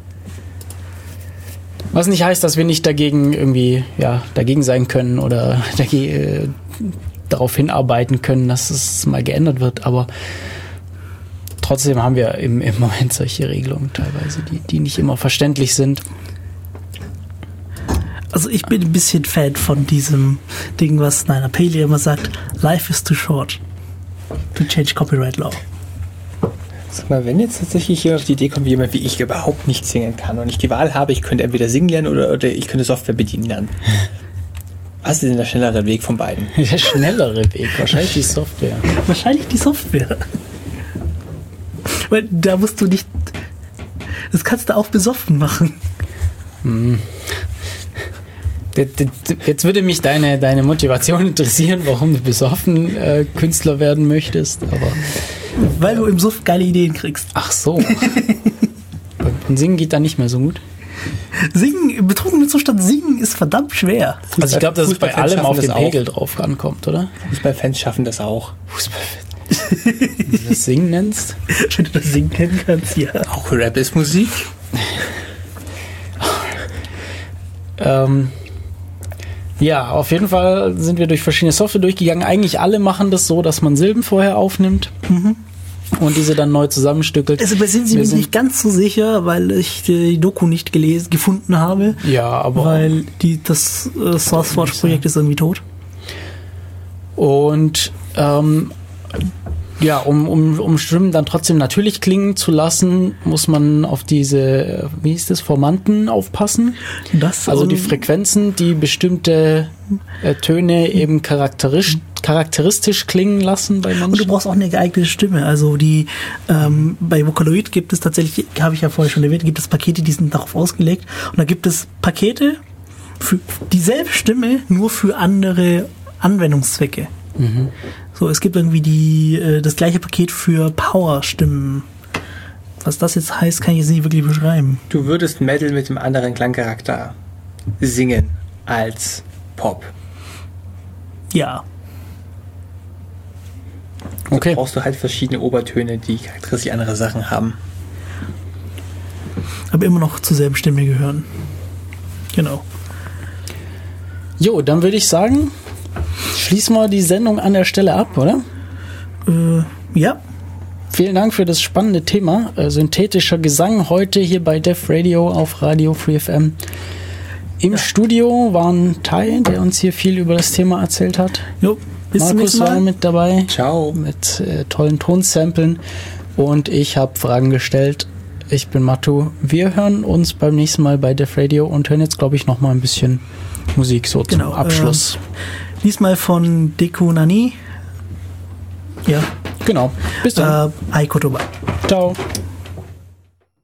Was nicht heißt, dass wir nicht dagegen irgendwie, ja, dagegen sein können oder dagegen, äh, darauf hinarbeiten können, dass es mal geändert wird, aber trotzdem haben wir im, im Moment solche Regelungen teilweise, die, die nicht immer verständlich sind. Also ich bin ein bisschen Fan von diesem Ding, was Nina Paley immer sagt, Life is too short to change copyright law. Sag mal, wenn jetzt tatsächlich jemand auf die Idee kommt, wie jemand wie ich überhaupt nicht singen kann und ich die Wahl habe, ich könnte entweder singen lernen oder, oder ich könnte Software bedienen lernen. Was ist denn der schnellere Weg von beiden? Der schnellere Weg, wahrscheinlich die Software. Wahrscheinlich die Software. Weil da musst du nicht... Das kannst du auch besoffen machen. Hm. Jetzt würde mich deine, deine Motivation interessieren, warum du besoffen äh, Künstler werden möchtest, aber... Weil du im Suff geile Ideen kriegst. Ach so. Und Singen geht da nicht mehr so gut? Singen, im betrunkenen Zustand singen ist verdammt schwer. Also ich glaube, dass es bei Fußballfans allem auf schaffen den das auch. Pegel drauf ankommt, oder? Fußballfans schaffen das auch. Fußballfans. Wenn du das Singen nennst? Wenn du das singen kennen kannst, ja. Auch Rap ist Musik. ähm... Ja, auf jeden Fall sind wir durch verschiedene Software durchgegangen. Eigentlich alle machen das so, dass man Silben vorher aufnimmt Mhm. und diese dann neu zusammenstückelt. Also bei sind sie Wir mir sind- nicht ganz so sicher, weil ich die Doku nicht gelesen, gefunden habe. Ja, aber... Weil die, das äh, SourceForge-Projekt ist irgendwie tot. Und ähm, ja, um, um, um Stimmen dann trotzdem natürlich klingen zu lassen, muss man auf diese, wie hieß das, Formanten aufpassen. Das Also die und- Frequenzen, die bestimmte äh, Töne eben charakteristisch, charakteristisch klingen lassen bei Und du Menschen. brauchst auch eine geeignete Stimme. Also die ähm, bei Vocaloid gibt es tatsächlich, habe ich ja vorher schon erwähnt, gibt es Pakete, die sind darauf ausgelegt. Und da gibt es Pakete für dieselbe Stimme, nur für andere Anwendungszwecke. Mhm. So, es gibt irgendwie die äh, das gleiche Paket für Power-Stimmen. Was das jetzt heißt, kann ich jetzt nicht wirklich beschreiben. Du würdest Metal mit einem anderen Klangcharakter singen als Pop. Ja. Okay. Brauchst du halt verschiedene Obertöne, die charakteristisch andere Sachen haben. Aber immer noch zur selben Stimme gehören. Genau. Jo, dann würde ich sagen, schließen wir die Sendung an der Stelle ab, oder? Äh, ja. Vielen Dank für das spannende Thema. Äh, synthetischer Gesang heute hier bei Def Radio auf Radio Free F M. Im Studio war ein Tai, der uns hier viel über das Thema erzählt hat. Jo, bis zum Markus nächsten war Mal. mit dabei Ciao. mit äh, tollen Tonsamplen und ich habe Fragen gestellt. Ich bin Matu. Wir hören uns beim nächsten Mal bei Def Radio und hören jetzt, glaube ich, noch mal ein bisschen Musik so Genau, zum Abschluss. Diesmal von Deku Nani. Ja. Genau. Bis dann. Äh, Aikotoba. Ciao.